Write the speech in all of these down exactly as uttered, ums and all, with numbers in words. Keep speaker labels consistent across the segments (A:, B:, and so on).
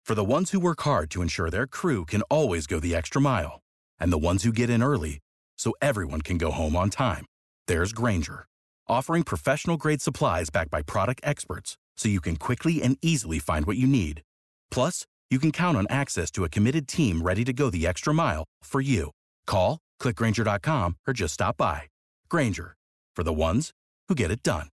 A: For the ones who work hard to ensure their crew can always go the extra mile, and the ones who get in early so everyone can go home on time, there's Grainger, offering professional-grade supplies backed by product experts so you can quickly and easily find what you need. Plus, you can count on access to a committed team ready to go the extra mile for you. Call, click Grainger dot com, or just stop by. Grainger, for the ones who get it done.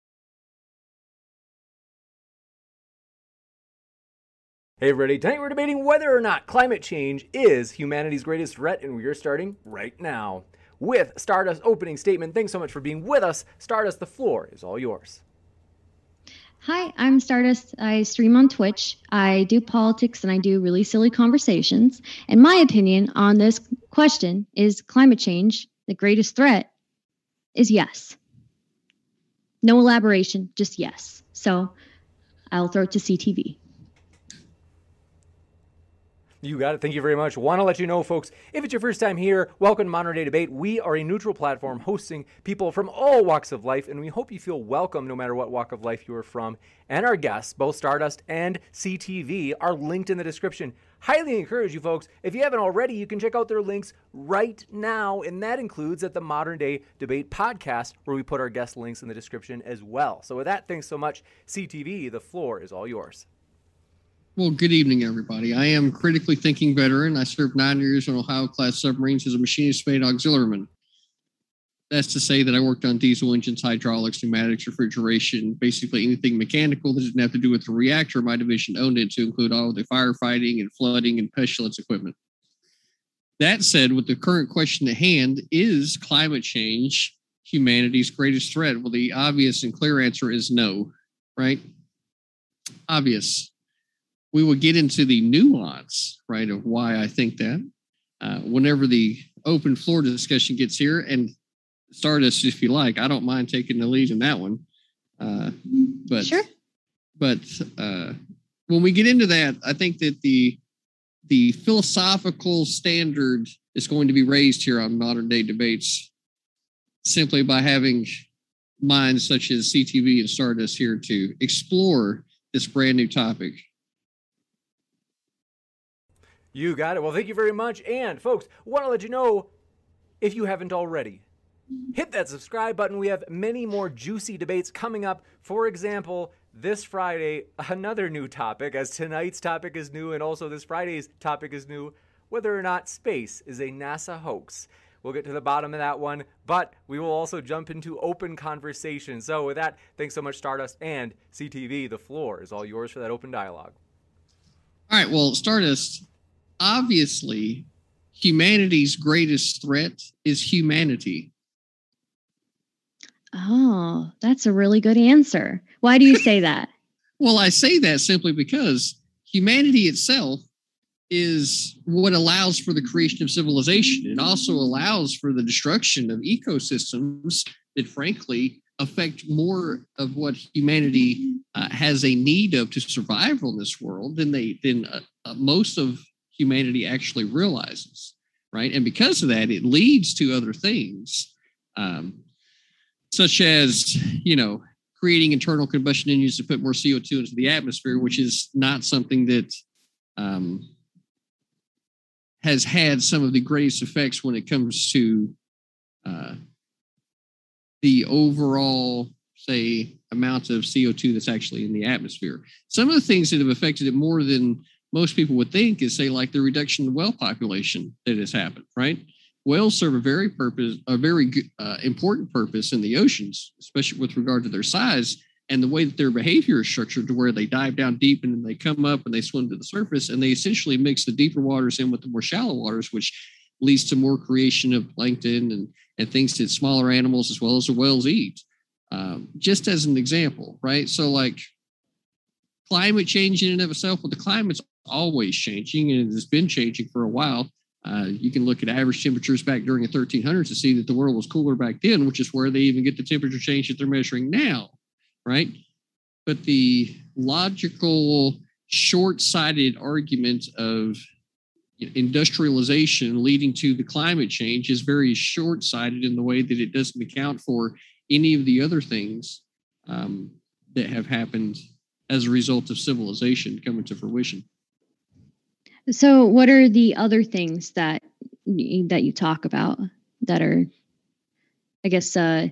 B: Hey everybody, tonight we're debating whether or not climate change is humanity's greatest threat, and we are starting right now with Stardust's opening statement. Thanks so much for being with us. Stardust, the floor is all yours.
C: Hi, I'm Stardust. I stream on Twitch. I do politics and I do really silly conversations. And my opinion on this question is climate change the greatest threat is yes. No elaboration, just yes. So I'll throw it to C T V.
B: You got it. Thank you very much. Want to let you know, folks, if it's your first time here, welcome to Modern Day Debate. We are a neutral platform hosting people from all walks of life, and we hope you feel welcome no matter what walk of life you are from. And our guests, both Stardust and C T V, are linked in the description. Highly encourage you, folks. If you haven't already, you can check out their links right now, and that includes at the Modern Day Debate podcast, where we put our guest links in the description as well. So with that, thanks so much. C T V, the floor is all yours.
D: Well, good evening, everybody. I am critically thinking veteran. I served nine years on Ohio-class submarines as a machinist mate auxiliaryman. That's to say that I worked on diesel engines, hydraulics, pneumatics, refrigeration, basically anything mechanical that didn't have to do with the reactor my division owned it, to include all of the firefighting and flooding and pestilence equipment. That said, with the current question at hand, is climate change humanity's greatest threat? Well, the obvious and clear answer is no, right? Obvious. We will get into the nuance, right, of why I think that uh, whenever the open floor discussion gets here. And Stardust, if you like, I don't mind taking the lead in that one. Uh, but
C: Sure.
D: But uh, when we get into that, I think that the the philosophical standard is going to be raised here on Modern Day Debates simply by having minds such as C T V and Stardust here to explore this brand new topic.
B: You got it. Well, thank you very much. And folks, want to let you know, if you haven't already, hit that subscribe button. We have many more juicy debates coming up. For example, this Friday, another new topic, as tonight's topic is new and also this Friday's topic is new, whether or not space is a NASA hoax. We'll get to the bottom of that one, but we will also jump into open conversation. So with that, thanks so much, Stardust and C T V. The floor is all yours for that open dialogue.
D: All right, well, Stardust, obviously, humanity's greatest threat is humanity.
C: Oh, that's a really good answer. Why do you say that?
D: Well, I say that simply because humanity itself is what allows for the creation of civilization. It also allows for the destruction of ecosystems that, frankly, affect more of what humanity uh, has a need of to survive on this world than they than uh, uh, most of humanity actually realizes, right? And because of that, it leads to other things, um, such as, you know, creating internal combustion engines to put more C O two into the atmosphere, which is not something that um, has had some of the greatest effects when it comes to uh, the overall, say, amount of C O two that's actually in the atmosphere. Some of the things that have affected it more than most people would think is, say, like the reduction in whale population that has happened, right? Whales serve a very purpose, a very uh, important purpose in the oceans, especially with regard to their size and the way that their behavior is structured, to where they dive down deep and then they come up and they swim to the surface, and they essentially mix the deeper waters in with the more shallow waters, which leads to more creation of plankton and, and things that smaller animals as well as the whales eat. Um, just as an example, right? So like climate change in and of itself, well, the climate's always changing, and it's been changing for a while. Uh, you can look at average temperatures back during the thirteen hundreds to see that the world was cooler back then, which is where they even get the temperature change that they're measuring now, right? But the logical, short-sighted argument of industrialization leading to the climate change is very short-sighted in the way that it doesn't account for any of the other things um, that have happened as a result of civilization coming to fruition.
C: So, what are the other things that that you talk about that are, I guess, uh,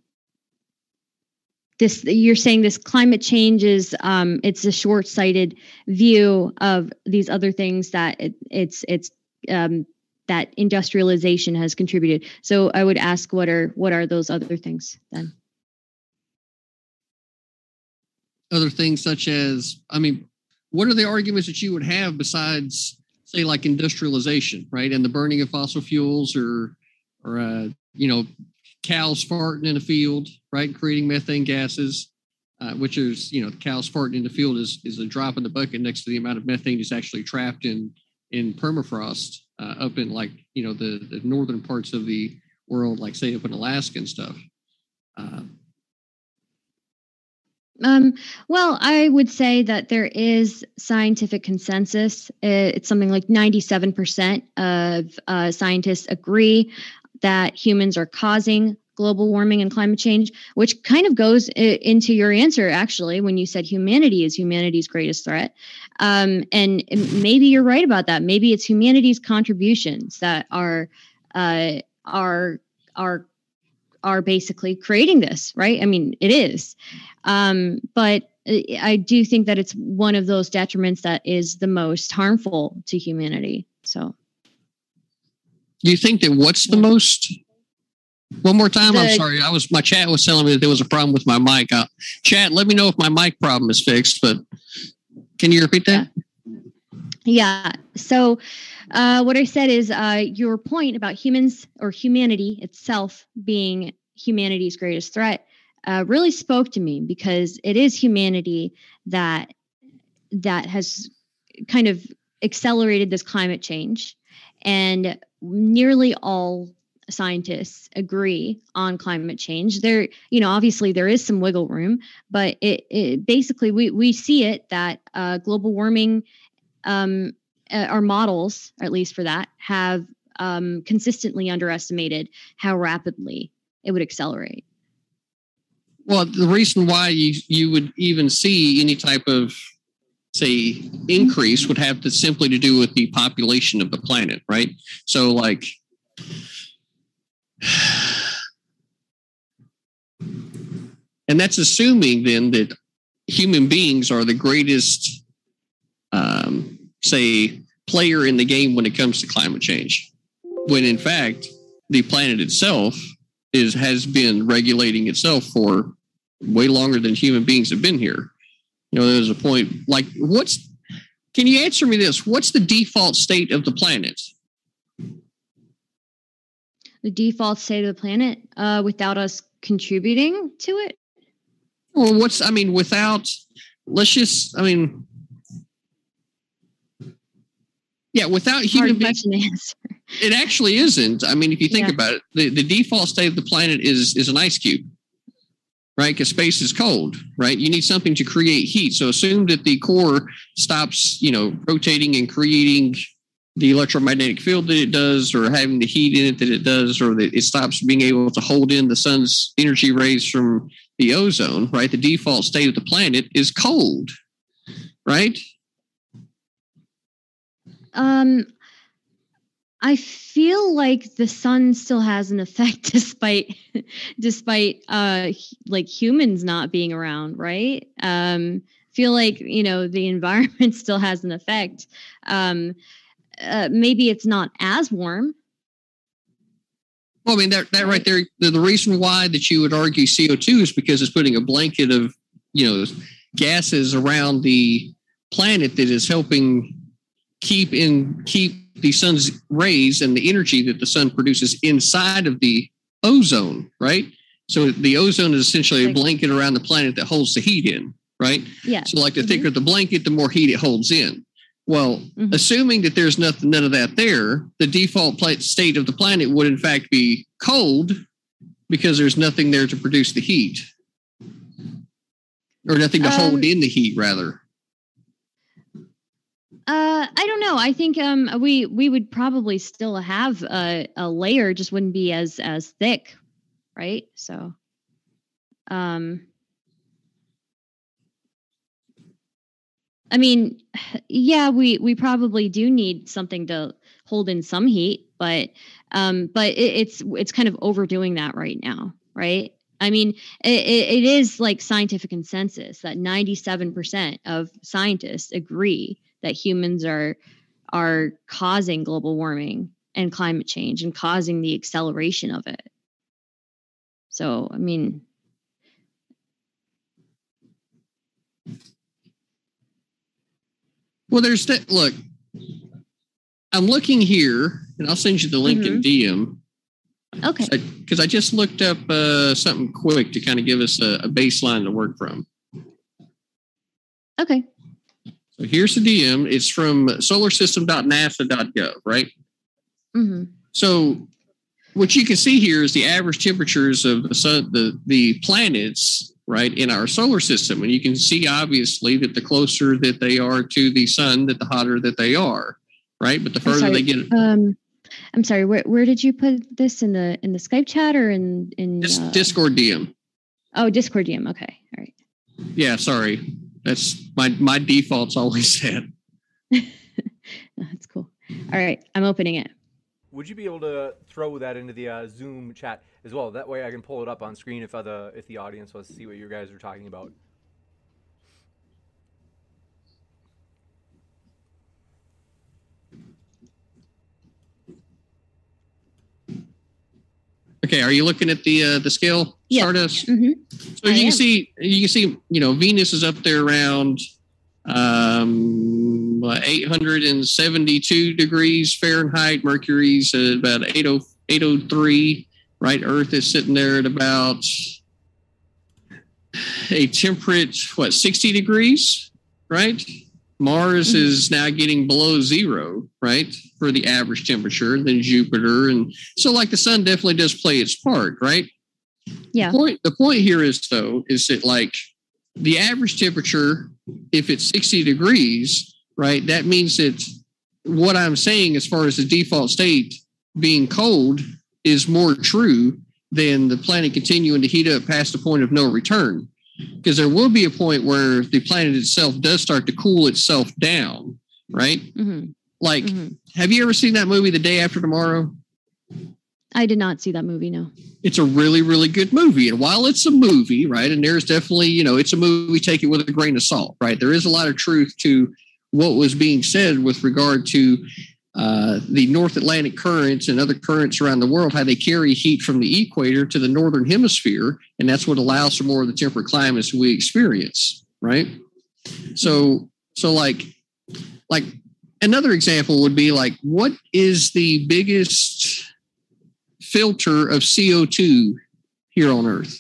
C: this you're saying this climate change is um, it's a short-sighted view of these other things that it, it's it's um, that industrialization has contributed. So, I would ask, what are what are those other things then?
D: Other things such as, I mean, what are the arguments that you would have besides, say, like industrialization, right? And the burning of fossil fuels, or, or uh, you know, cows farting in a field, right? Creating methane gases, uh, which is, you know, cows farting in the field is, is a drop in the bucket next to the amount of methane that's actually trapped in, in permafrost uh, up in, like, you know, the, the northern parts of the world, like, say, up in Alaska and stuff. Uh,
C: Um, well, I would say that there is scientific consensus. It's something like ninety-seven percent of uh, scientists agree that humans are causing global warming and climate change, which kind of goes into your answer, actually, when you said humanity is humanity's greatest threat. Um, and maybe you're right about that. Maybe it's humanity's contributions that are uh, are are are basically creating this, right? I mean, it is. Um, but I do think that it's one of those detriments that is the most harmful to humanity. So,
D: do you think that what's the most? One more time.
C: The,
D: I'm sorry. I was my chat was telling me that there was a problem with my mic. Uh, chat, let me know if my mic problem is fixed. But can you repeat that?
C: Yeah. So, uh, what I said is uh, your point about humans or humanity itself being humanity's greatest threat uh, really spoke to me, because it is humanity that that has kind of accelerated this climate change, and nearly all scientists agree on climate change. There, you know, obviously there is some wiggle room, but it, it basically we we see it that uh, global warming. Um, our models, or at least for that, have um, consistently underestimated how rapidly it would accelerate.
D: Well, the reason why you, you would even see any type of, say, increase would have to simply to do with the population of the planet, right? So, like, and that's assuming then that human beings are the greatest Um, say, player in the game when it comes to climate change, when in fact the planet itself is has been regulating itself for way longer than human beings have been here. You know, there's a point like, what's? Can you answer me this? What's the default state of the planet?
C: The default state of the planet, uh, without us contributing to it.
D: Well, what's? I mean, without. Let's just. I mean. Yeah, without human beings, it actually isn't. I mean, if you think yeah. about it, the, the default state of the planet is is an ice cube, right? Because space is cold, right? You need something to create heat. So assume that the core stops, you know, rotating and creating the electromagnetic field that it does, or having the heat in it that it does, or that it stops being able to hold in the sun's energy rays from the ozone, right? The default state of the planet is cold, right?
C: Um, I feel like the sun still has an effect despite, despite uh, like humans not being around, right? Um, feel like, you know, the environment still has an effect. Um, uh, maybe it's not as warm.
D: Well, I mean, that, that right there, the, the reason why that you would argue C O two is because it's putting a blanket of, you know, gases around the planet that is helping keep in keep the sun's rays and the energy that the sun produces inside of the ozone, right? So the ozone is essentially a blanket around the planet that holds the heat in, right?
C: Yeah.
D: So like the thicker mm-hmm. the blanket, the more heat it holds in. Well, mm-hmm. assuming that there's nothing, none of that there, the default state of the planet would in fact be cold, because there's nothing there to produce the heat, or nothing to um, hold in the heat, rather.
C: Uh, I don't know. I think um, we we would probably still have a, a layer, just wouldn't be as as thick, right? So, um, I mean, yeah, we we probably do need something to hold in some heat, but um, but it, it's it's kind of overdoing that right now, right? I mean, it, it is like scientific consensus that ninety-seven percent of scientists agree that humans are are causing global warming and climate change and causing the acceleration of it. So, I mean,
D: well, there's that. Look, I'm looking here, and I'll send you the link mm-hmm. in D M.
C: Okay.
D: Because I, I just looked up uh, something quick to kind of give us a, a baseline to work from.
C: Okay.
D: So here's the D M. It's from solar system dot nasa dot gov, right?
C: Mm-hmm.
D: So what you can see here is the average temperatures of the sun, the, the planets, right, in our solar system. And you can see, obviously, that the closer that they are to the sun, that the hotter that they are, right? But the further they get...
C: Um, I'm sorry, where where did you put this? In the in the Skype chat or in... in
D: Dis-
C: uh...
D: Discord D M.
C: Oh, Discord D M. Okay, all right.
D: Yeah, sorry. That's my, my default's always that.
C: That's cool. All right, I'm opening it.
B: Would you be able to throw that into the uh, Zoom chat as well? That way I can pull it up on screen if other if the audience wants to see what you guys are talking about.
D: Okay, are you looking at the uh, the scale,
C: yeah.
D: Stardust?
C: Mm-hmm.
D: So as you can see, you can see, you know, Venus is up there around um, eight hundred seventy-two degrees Fahrenheit. Mercury's at about eight oh three, right? Earth is sitting there at about a temperate, what, sixty degrees, right? Mars mm-hmm. is now getting below zero, right, for the average temperature, then Jupiter. And so, like, the sun definitely does play its part, right?
C: Yeah.
D: The point, the point here is, though, is that, like, the average temperature, if it's sixty degrees, right, that means that what I'm saying as far as the default state being cold is more true than the planet continuing to heat up past the point of no return. Because there will be a point where the planet itself does start to cool itself down, right?
C: Mm-hmm.
D: Like,
C: mm-hmm.
D: have you ever seen that movie, The Day After Tomorrow?
C: I did not see that movie, no.
D: It's a really, really good movie. And while it's a movie, right, and there's definitely, you know, it's a movie, take it with a grain of salt, right? There is a lot of truth to what was being said with regard to uh, the North Atlantic currents and other currents around the world, how they carry heat from the equator to the northern hemisphere. And that's what allows for more of the temperate climates we experience, right? So, so like, like another example would be like, what is the biggest filter of C O two here on Earth?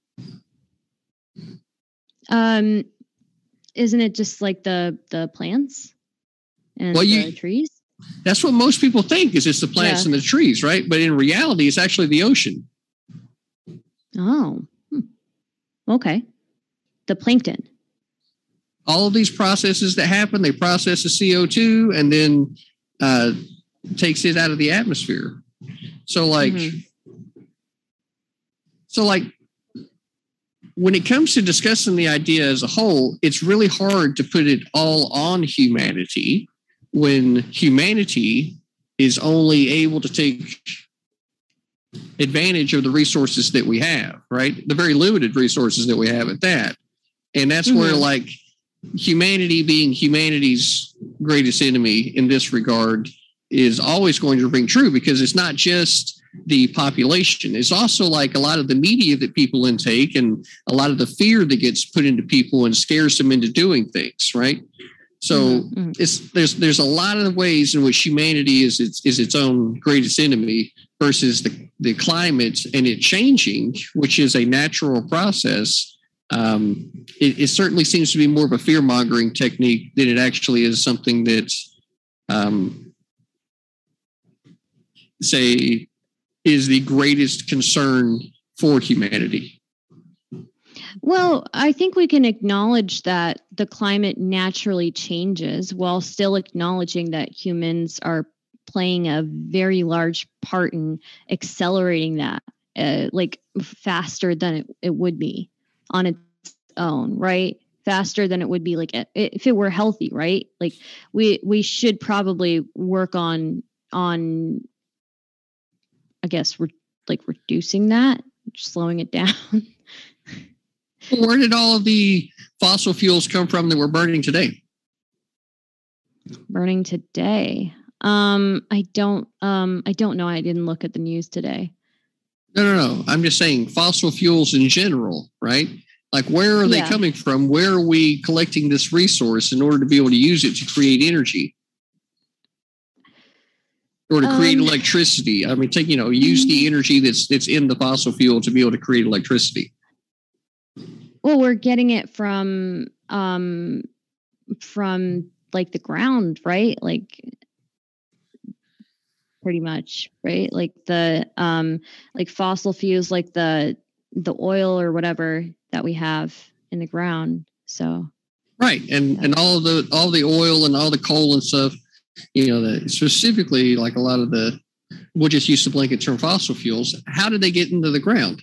C: Um, isn't it just like the the plants and
D: well, you,
C: the trees?
D: That's what most people think, is it's the plants yeah. and the trees, right? But in reality, it's actually the ocean.
C: Oh, hmm. Okay. The plankton.
D: All of these processes that happen, they process the C O two and then uh, takes it out of the atmosphere. So like, mm-hmm. so like, when it comes to discussing the idea as a whole, it's really hard to put it all on humanity when humanity is only able to take advantage of the resources that we have, right? The very limited resources that we have at that. And that's mm-hmm. where, like, humanity being humanity's greatest enemy in this regard is always going to ring true, because it's not just the population. It's also like a lot of the media that people intake and a lot of the fear that gets put into people and scares them into doing things, right? So mm-hmm. it's there's there's a lot of ways in which humanity is its is its own greatest enemy versus the, the climate and it changing, which is a natural process. Um, it, it certainly seems to be more of a fear-mongering technique than it actually is something that, um, say, is the greatest concern for humanity.
C: Well, I think we can acknowledge that the climate naturally changes while still acknowledging that humans are playing a very large part in accelerating that, uh, like faster than it, it would be on its own, right? faster than it would be like if it were healthy, right? Like we we should probably work on on I guess re- like reducing that, slowing it down.
D: Where did all of the fossil fuels come from that we're burning today?
C: Burning today. Um, I don't. Um, I don't know. I didn't look at the news today.
D: No, no, no. I'm just saying fossil fuels in general, right? Like, where are they
C: Yeah.
D: coming from? Where are we collecting this resource in order to be able to use it to create energy or to create
C: Um,
D: electricity? I mean, take you know, use the energy that's that's in the fossil fuel to be able to create electricity.
C: Well, we're getting it from um, from like the ground, right? Like pretty much, right? Like the um, like fossil fuels, like the the oil or whatever that we have in the ground. So
D: Right, and
C: Yeah.
D: and all the all the oil and all the coal and stuff, you know, the, specifically like a lot of the, we'll just use the blanket term fossil fuels. How did they get into the ground?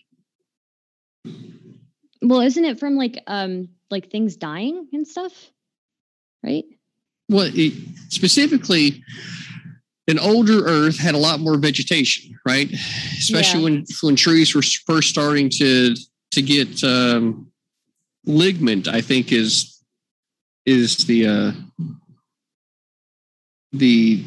C: well, isn't it from like um like things dying and stuff, right?
D: Well, it, specifically, an older Earth had a lot more vegetation, right? Especially
C: Yeah.
D: when when trees were first starting to to get um, ligament. I think is is the uh, the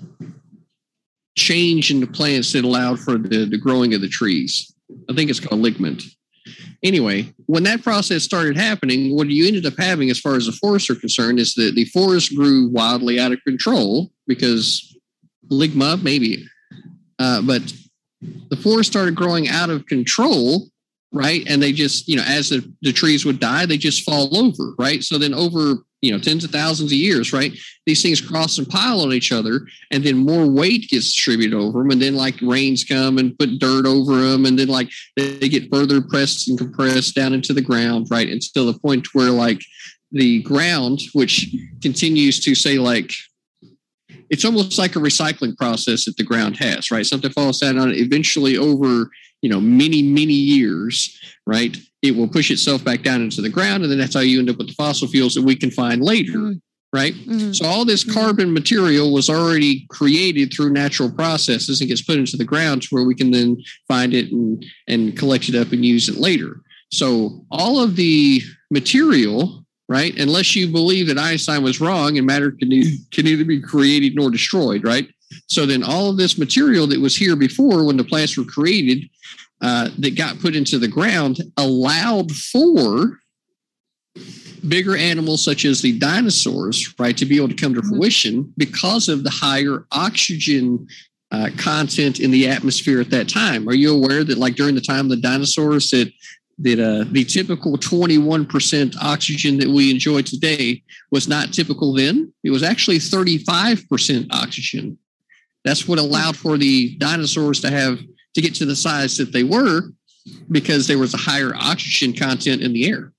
D: change in the plants that allowed for the, the growing of the trees. I think it's called ligament. Anyway, when that process started happening, what you ended up having as far as the forests are concerned is that the forest grew wildly out of control because ligma, maybe, uh, but the forest started growing out of control, right? And they just, you know, as the, the trees would die, they just fall over, right? So then over, you know, tens of thousands of years, right? These things cross and pile on each other, and then more weight gets distributed over them, and then like rains come and put dirt over them, and then like they, they get further pressed and compressed down into the ground, right? Until the point where like the ground, which continues to say like, it's almost like a recycling process that the ground has, right? Something falls down on it eventually over, you know, many, many years, right? It will push itself back down into the ground. And then that's how you end up with the fossil fuels that we can find later,
C: Mm.
D: right?
C: Mhm.
D: So all this carbon material was already created through natural processes and gets put into the ground to where we can then find it and, and collect it up and use it later. So all of the material, right? Unless you believe that Einstein was wrong and matter can, e- can neither be created nor destroyed, right? So then all of this material that was here before when the plants were created uh, that got put into the ground allowed for bigger animals such as the dinosaurs, right, to be able to come to
C: Mhm.
D: fruition because of the higher oxygen uh, content in the atmosphere at that time. Are you aware that like during the time of the dinosaurs that that uh, the typical twenty-one percent oxygen that we enjoy today was not typical then? It was actually thirty-five percent oxygen. That's what allowed for the dinosaurs to have to get to the size that they were because there was a higher oxygen content in the air.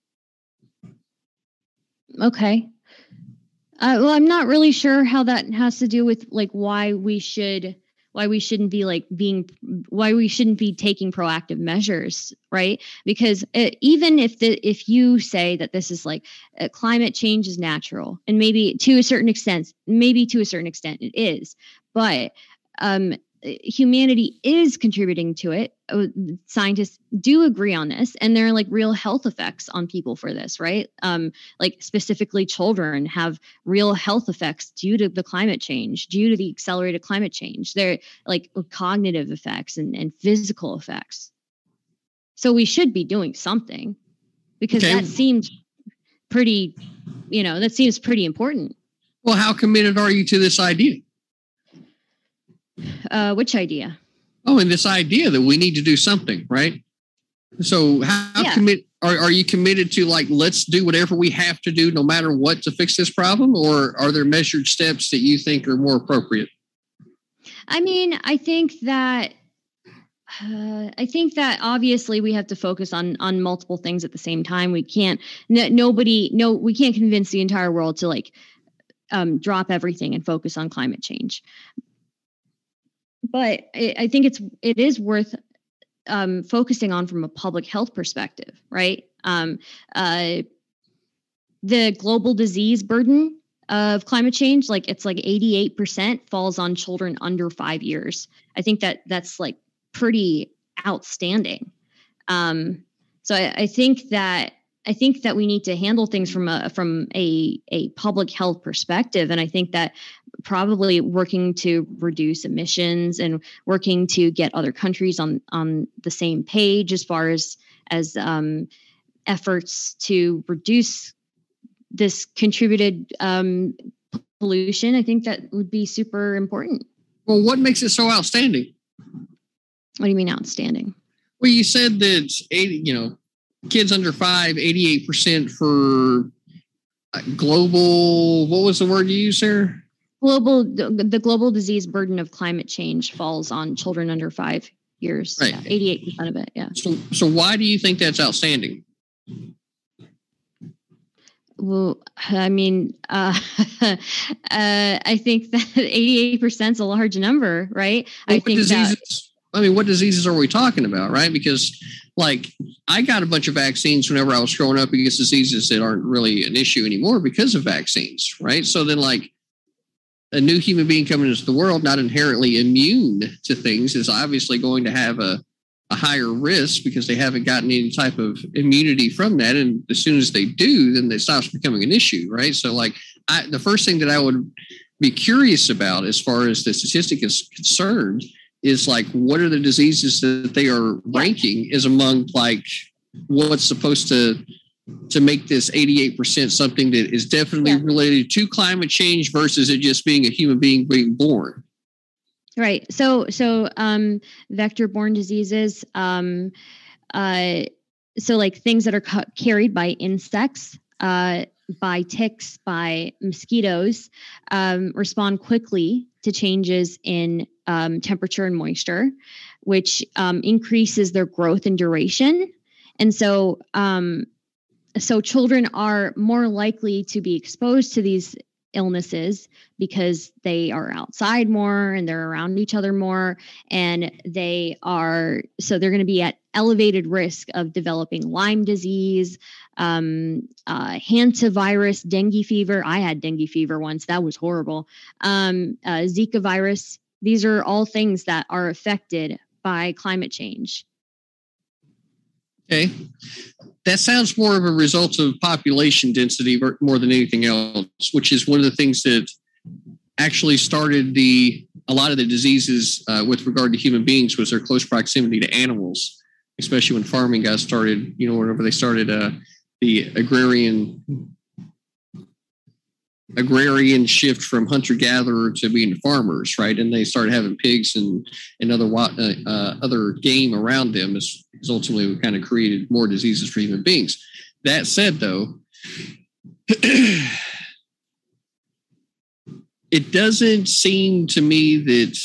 C: Okay. Uh, well, I'm not really sure how that has to do with like why we should, why we shouldn't be like being, why we shouldn't be taking proactive measures, right? Because it, even if the if you say that this is like uh, climate change is natural, and maybe to a certain extent, maybe to a certain extent it is, but um, humanity is contributing to it. Uh, Scientists do agree on this, and there are like real health effects on people for this, right? Um, like specifically children have real health effects due to the climate change, due to the accelerated climate change. They're like cognitive effects and, and physical effects. So we should be doing something because
D: Okay.
C: that seems pretty, you know, that seems pretty important.
D: Well, how committed are you to this idea?
C: Uh, which idea?
D: Oh, and this idea that we need to do something, right? So how
C: Yeah.
D: commit are, are you committed to like, let's do whatever we have to do no matter what to fix this problem? Or are there measured steps that you think are more appropriate?
C: I mean, I think that uh, I think that obviously we have to focus on on multiple things at the same time. We can't n- nobody no we can't convince the entire world to like um, drop everything and focus on climate change. But I, I think it's it is worth um, focusing on from a public health perspective, right? Um, uh, the global disease burden of climate change, like it's like eighty-eight percent falls on children under five years. I think that that's like pretty outstanding. Um, so I, I think that I think that we need to handle things from a from a a public health perspective, and I think that probably working to reduce emissions and working to get other countries on on the same page as far as as um, efforts to reduce this contributed um, pollution, I think that would be super important.
D: Well, what makes it so outstanding?
C: What do you mean outstanding?
D: Well, you said that eighty, you know, kids under five, eighty-eight percent for global. What was the word you used there?
C: Global, the global disease burden of climate change falls on children under five years.
D: Right.
C: Yeah, eighty-eight percent of it. Yeah.
D: So, so why do you think that's outstanding?
C: Well, I mean, uh, uh, I think that eighty-eight percent is a large number, right?
D: Well,
C: I think
D: diseases,
C: that.
D: I mean, what diseases are we talking about, right? Because, like, I got a bunch of vaccines whenever I was growing up against diseases that aren't really an issue anymore because of vaccines, right? So then, like, a new human being coming into the world, not inherently immune to things, is obviously going to have a, a higher risk because they haven't gotten any type of immunity from that. And as soon as they do, then it stops becoming an issue, right? So, like, I, the first thing that I would be curious about as far as the statistic is concerned is, like, what are the diseases that they are ranking is among, like, what's supposed to to make this eighty-eight percent something that is definitely yeah. related to climate change versus it just being a human being being born.
C: Right. So, so um, vector-borne diseases, um, uh, so like things that are ca- carried by insects, uh, by ticks, by mosquitoes, um, respond quickly to changes in um, temperature and moisture, which um, increases their growth and duration. And so, um, so children are more likely to be exposed to these illnesses because they are outside more and they're around each other more, and they are so they're going to be at elevated risk of developing Lyme disease, um, uh, hantavirus, dengue fever. I had dengue fever once. That was horrible. Um, uh, Zika virus. These are all things that are affected by climate change.
D: Okay. That sounds more of a result of population density more than anything else, which is one of the things that actually started the a lot of the diseases uh, with regard to human beings was their close proximity to animals, especially when farming got started, you know, whenever they started uh, the agrarian agrarian shift from hunter-gatherer to being farmers, right? And they started having pigs and, and other uh, uh, other game around them is, is ultimately what kind of created more diseases for human beings. That said, though, it doesn't seem to me that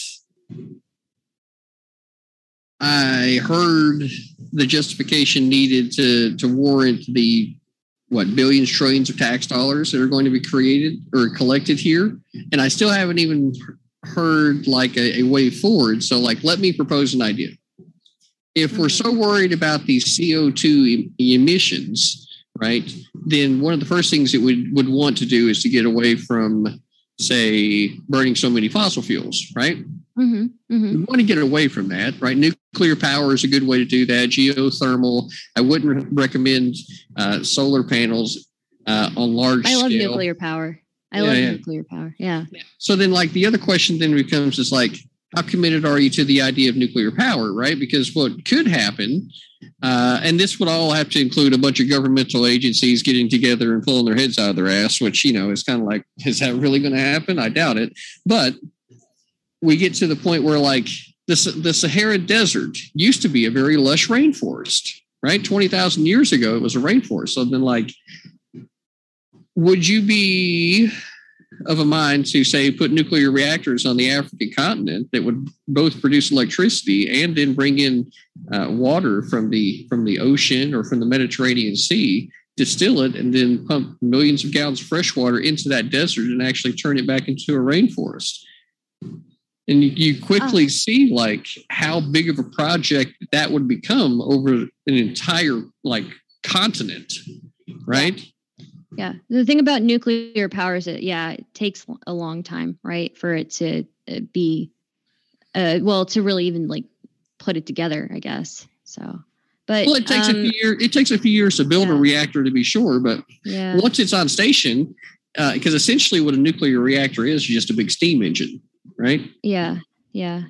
D: I heard the justification needed to, to warrant the what, billions, trillions of tax dollars that are going to be created or collected here. And I still haven't even heard like a, a way forward. So, like, let me propose an idea. If we're so worried about these C O two em- emissions, right, then one of the first things that we would want to do is to get away from, say, burning so many fossil fuels, right?
C: Mm-hmm, mm-hmm.
D: We want to get away from that, right? Nuclear power is a good way to do that. Geothermal. I wouldn't re- recommend uh, solar panels uh, on large
C: I love
D: scale.
C: nuclear power. I
D: yeah,
C: love
D: yeah.
C: nuclear power. Yeah.
D: So then, like, the other question then becomes is like, how committed are you to the idea of nuclear power, right? Because what could happen, uh, and this would all have to include a bunch of governmental agencies getting together and pulling their heads out of their ass, which, you know, is kind of like, is that really going to happen? I doubt it. But we get to the point where, like, the, the Sahara Desert used to be a very lush rainforest, right? twenty thousand years ago, it was a rainforest. So then, like, would you be of a mind to, say, put nuclear reactors on the African continent that would both produce electricity and then bring in uh, water from the from the ocean or from the Mediterranean Sea, distill it, and then pump millions of gallons of fresh water into that desert and actually turn it back into a rainforest? And you, you quickly oh. see, like, how big of a project that would become over an entire, like, continent, right?
C: Yeah. The thing about nuclear power is that, yeah, it takes a long time, right, for it to be, uh, well, to really even like put it together, I guess. So, but
D: well, it takes
C: um,
D: a few years. It takes a few years to build yeah. a reactor, to be sure. But
C: yeah.
D: once it's on station, because uh, essentially what a nuclear reactor is, is just a big steam engine, right?
C: Yeah. Yeah.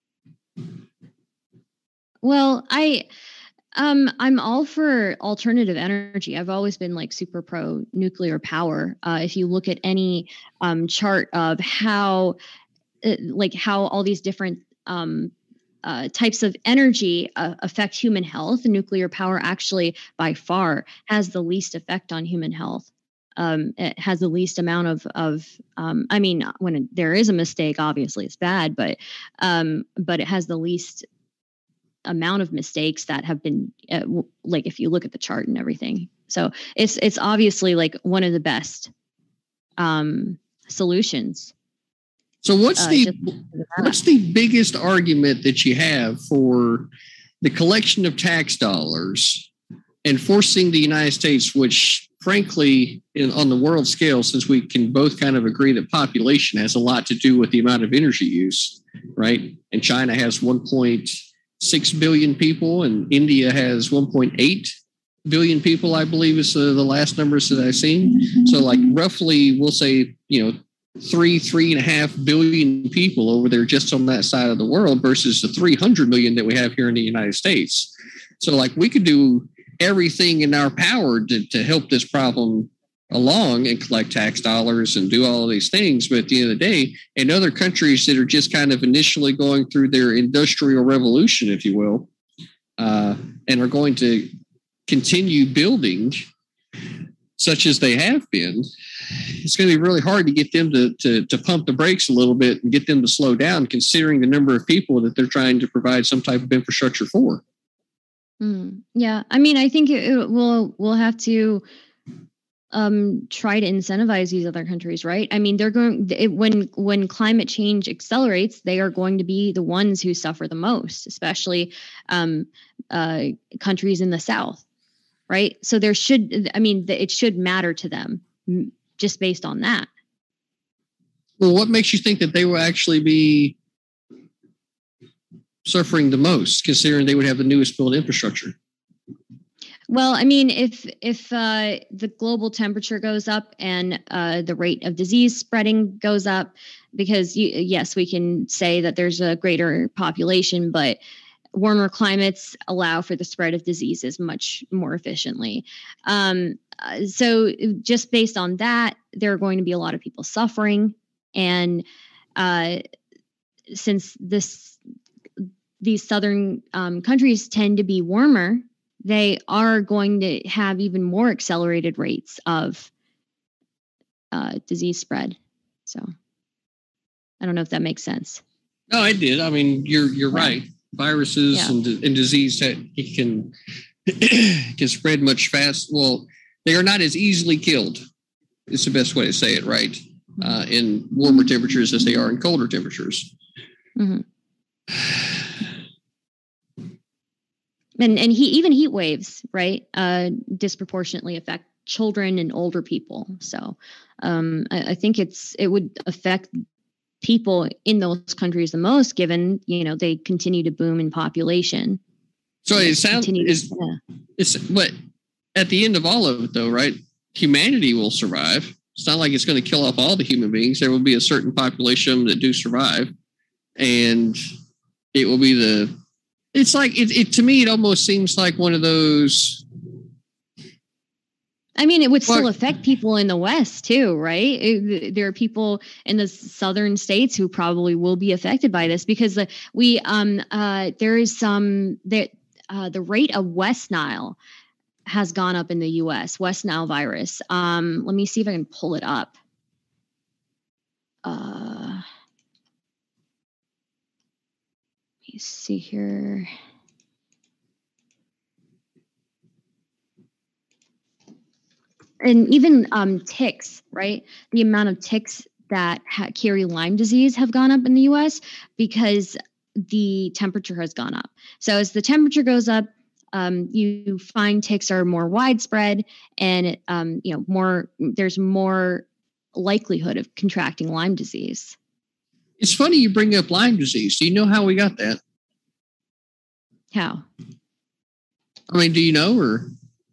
C: Well, I. Um, I'm all for alternative energy. I've always been like super pro nuclear power. Uh, if you look at any um, chart of how, uh, like how all these different um, uh, types of energy uh, affect human health, nuclear power actually by far has the least effect on human health. Um, it has the least amount of, of um, I mean, when there is a mistake, obviously it's bad, but, um, but it has the least amount of mistakes that have been uh, w- like if you look at the chart and everything. So it's it's obviously like one of the best um solutions.
D: So what's uh, the what's the biggest argument that you have for the collection of tax dollars and forcing the United States, which frankly in, on the world scale, since we can both kind of agree that population has a lot to do with the amount of energy use, right? And China has one point six billion people and India has one point eight billion people, I believe is uh, the last numbers that I've seen. So like roughly we'll say, you know, three, three and a half billion people over there just on that side of the world versus the three hundred million that we have here in the United States. So like we could do everything in our power to, to help this problem along and collect tax dollars and do all of these things. But at the end of the day, in other countries that are just kind of initially going through their industrial revolution, if you will, uh, and are going to continue building such as they have been, it's going to be really hard to get them to, to, to pump the brakes a little bit and get them to slow down, considering the number of people that they're trying to provide some type of infrastructure for.
C: Mm, yeah. I mean, I think it, it will, we'll have to um, try to incentivize these other countries, right? I mean, they're going, it, when, when climate change accelerates, they are going to be the ones who suffer the most, especially um, uh, countries in the South, right? So there should, I mean, it should matter to them just based on that.
D: Well, what makes you think that they will actually be suffering the most, considering they would have the newest built infrastructure?
C: Well, I mean, if if uh, the global temperature goes up and uh, the rate of disease spreading goes up, because you, yes, we can say that there's a greater population, but warmer climates allow for the spread of diseases much more efficiently. Um, uh, so just based on that, there are going to be a lot of people suffering. And uh, since this these southern um, countries tend to be warmer, they are going to have even more accelerated rates of uh, disease spread. So I don't know if that makes sense.
D: No, it did. I mean, you're you're right. right. Viruses yeah. and, and disease that it can can spread much fast. Well, they are not as easily killed. It's the best way to say it, right? Uh, in warmer temperatures as they are in colder temperatures.
C: Mm-hmm. And and he, even heat waves, right, uh, disproportionately affect children and older people. So um, I, I think it's it would affect people in those countries the most, given, you know, they continue to boom in population.
D: So it sounds is yeah. it's but at the end of all of it, though, right? Humanity will survive. It's not like it's going to kill off all the human beings. There will be a certain population that do survive, and it will be the. It's like it, it to me. It almost seems like one of those.
C: I mean, it would still affect people in the West too, right? It, there are people in the southern states who probably will be affected by this because the, we um uh there is some that uh, the rate of West Nile has gone up in the U S West Nile virus. Um, let me see if I can pull it up. Uh. Let me see here. And even um, ticks, right? The amount of ticks that ha- carry Lyme disease have gone up in the U S because the temperature has gone up. So as the temperature goes up, um, you find ticks are more widespread, and um, you know more. There's more likelihood of contracting Lyme disease.
D: It's funny you bring up Lyme disease. Do you know how we got that?
C: How?
D: I mean, do you know or?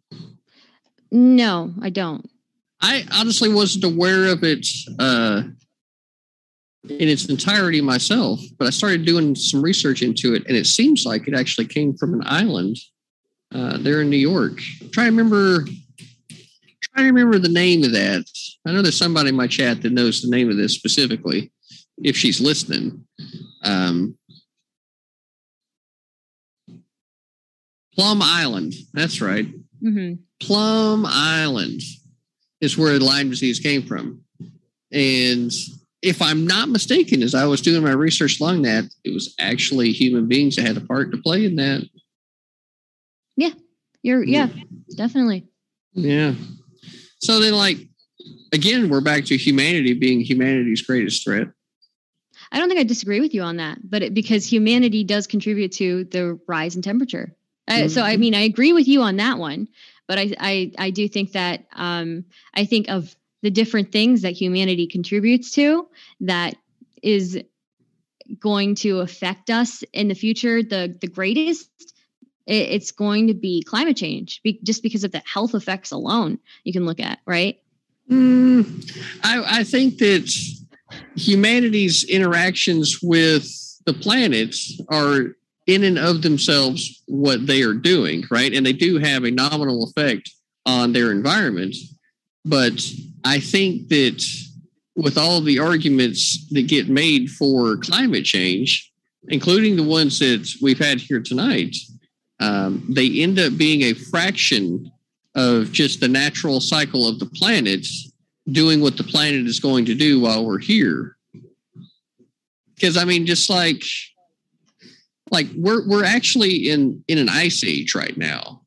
C: No, I don't.
D: I honestly wasn't aware of it uh, in its entirety myself, but I started doing some research into it, and it seems like it actually came from an island uh, there in New York. I'm trying to remember, trying to remember the name of that. I know there's somebody in my chat that knows the name of this specifically, if she's listening. Um, Plum Island. That's right.
C: Mm-hmm.
D: Plum Island is where Lyme disease came from. And if I'm not mistaken, as I was doing my research along that, it was actually human beings that had a part to play in that.
C: Yeah, you're, yeah, definitely.
D: Yeah. So then, like, again, we're back to humanity being humanity's greatest threat.
C: I don't think I disagree with you on that, but it, because humanity does contribute to the rise in temperature. Uh, mm-hmm. So, I mean, I agree with you on that one, but I, I, I do think that um, I think of the different things that humanity contributes to that is going to affect us in the future. The the greatest, it, it's going to be climate change, be, just because of the health effects alone you can look at, right?
D: Mm, I, I think that humanity's interactions with the planet are in and of themselves what they are doing, right? And they do have a nominal effect on their environment. But I think that with all the arguments that get made for climate change, including the ones that we've had here tonight, um, they end up being a fraction of just the natural cycle of the planet doing what the planet is going to do while we're here. Because, I mean, just like, like we're we're actually in, in an ice age right now.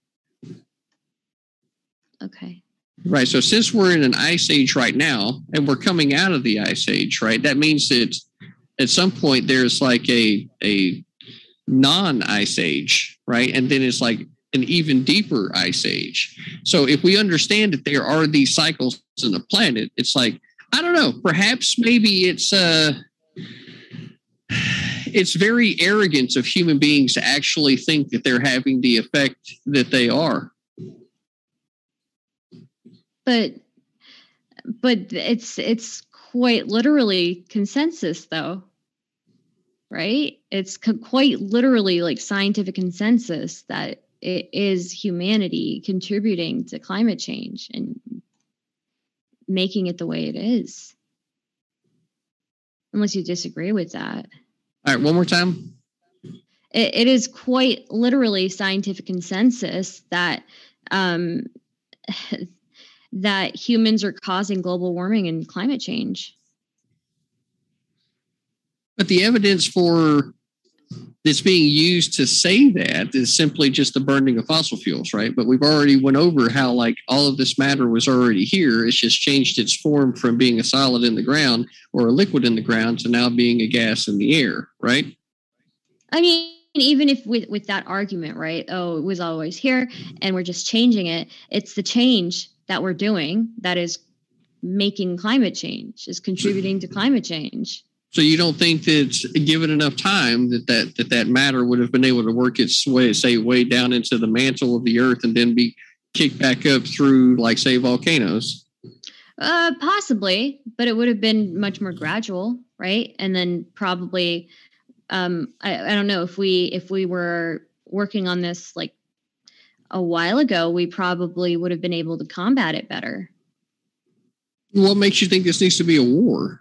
C: Okay.
D: Right. So since we're in an ice age right now and we're coming out of the ice age, right, that means that at some point there's like a a non-ice age, right? And then it's like an even deeper ice age. So if we understand that there are these cycles in the planet, it's like, I don't know, perhaps maybe it's uh it's very arrogant of human beings to actually think that they're having the effect that they are.
C: But but it's it's quite literally consensus, though, right? It's co- quite literally like scientific consensus that it is humanity contributing to climate change and making it the way it is. Unless you disagree with that.
D: All right, one more time.
C: It, it is quite literally scientific consensus that um, that humans are causing global warming and climate change.
D: But the evidence for that's being used to say that is simply just the burning of fossil fuels, right? But we've already went over how like all of this matter was already here. It's just changed its form from being a solid in the ground or a liquid in the ground to now being a gas in the air, right?
C: I mean, even if with, with that argument, right? Oh, it was always here and we're just changing it. It's the change that we're doing that is making climate change, is contributing to climate change.
D: So you don't think that given enough time that that, that that matter would have been able to work its way, say, way down into the mantle of the earth and then be kicked back up through, like, say, volcanoes?
C: Uh, possibly, but it would have been much more gradual, right? And then probably, um, I, I don't know if we if we were working on this like a while ago, we probably would have been able to combat it better.
D: What makes you think this needs to be a war?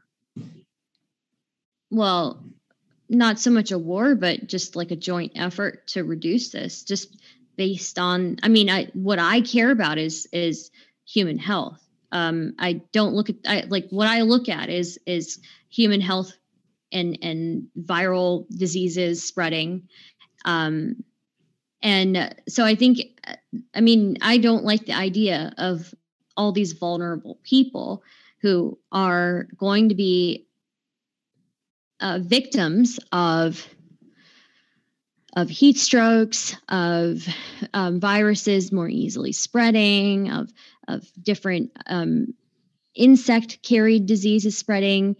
C: Well, not so much a war, but just like a joint effort to reduce this, just based on, I mean, I, what I care about is, is human health. Um, I don't look at, I, like what I look at is, is human health and, and viral diseases spreading. Um, and so I think, I mean, I don't like the idea of all these vulnerable people who are going to be Uh, victims of of heat strokes, of um, viruses more easily spreading, of of different um, insect carried diseases spreading,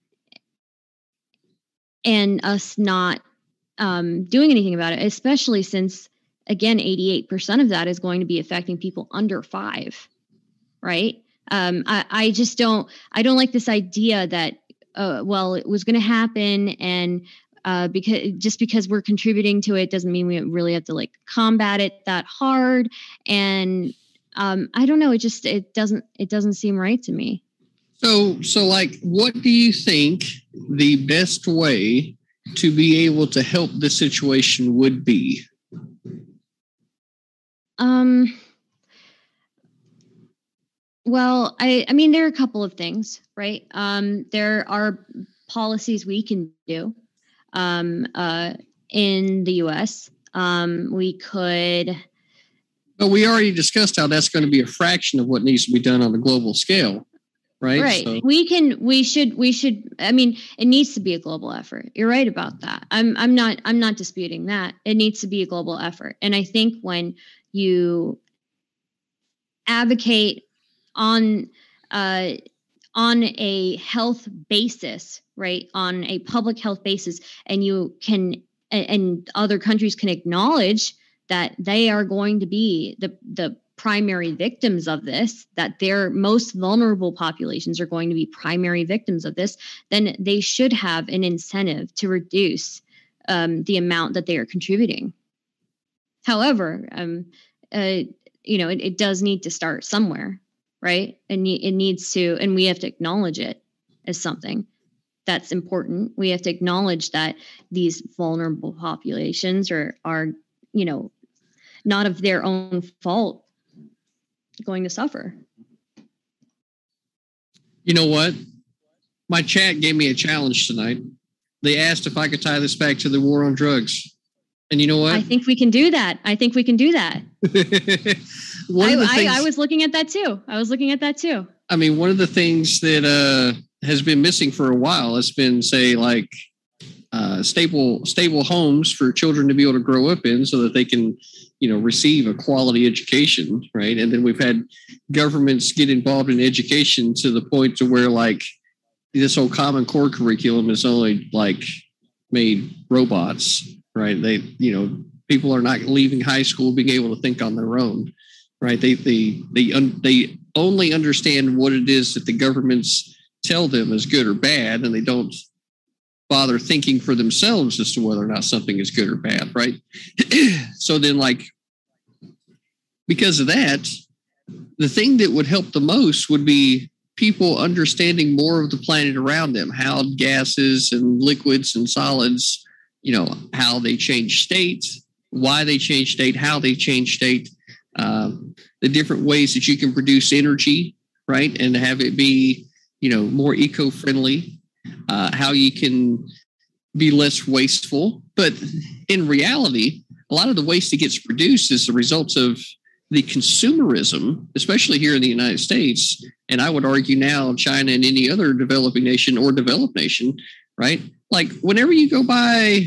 C: and us not um, doing anything about it, especially since, again, eighty-eight percent of that is going to be affecting people under five, right? Um, I, I just don't, I don't like this idea that, uh, well, it was going to happen, and uh, because just because we're contributing to it doesn't mean we really have to like combat it that hard. And um, I don't know, it just, it doesn't, it doesn't seem right to me.
D: So, so like, what do you think the best way to be able to help this situation would be?
C: Um, well, I, I mean, there are a couple of things, right? Um, there are policies we can do um, uh, in the U S. Um, we could...
D: But we already discussed how that's going to be a fraction of what needs to be done on a global scale. Right.
C: Right.
D: So.
C: We can, we should, we should, I mean, it needs to be a global effort. You're right about that. I'm, I'm not, I'm not disputing that. It needs to be a global effort. And I think when you advocate on, uh, on a health basis, right, on a public health basis, and you can, and other countries can acknowledge that they are going to be the, the, primary victims of this, that their most vulnerable populations are going to be primary victims of this, then they should have an incentive to reduce um, the amount that they are contributing. However, um, uh, you know, it, it does need to start somewhere, right? And it needs to, and we have to acknowledge it as something that's important. We have to acknowledge that these vulnerable populations are, are, you know, not of their own fault going to suffer.
D: You know what? My chat gave me a challenge tonight. They asked if I could tie this back to the war on drugs. And you know what?
C: I think we can do that. I think we can do that.
D: one
C: I,
D: of the things,
C: I, I was looking at that too. I was looking at that too.
D: I mean, one of the things that uh, has been missing for a while has been, say, like uh, stable stable homes for children to be able to grow up in so that they can, you know, receive a quality education, right? And then we've had governments get involved in education to the point to where, like, this whole Common Core curriculum is only like made robots, right? They, you know, people are not leaving high school being able to think on their own, right? They they they un, they only understand what it is that the governments tell them is good or bad, and they don't bother thinking for themselves as to whether or not something is good or bad, right? So then, like, because of that, the thing that would help the most would be people understanding more of the planet around them, how gases and liquids and solids, you know, how they change state, why they change state, how they change state, uh, the different ways that you can produce energy, right? And have it be, you know, more eco-friendly. Uh, how you can be less wasteful. But in reality, a lot of the waste that gets produced is the result of the consumerism, especially here in the United States. And I would argue now China and any other developing nation or developed nation, right? Like whenever you go buy,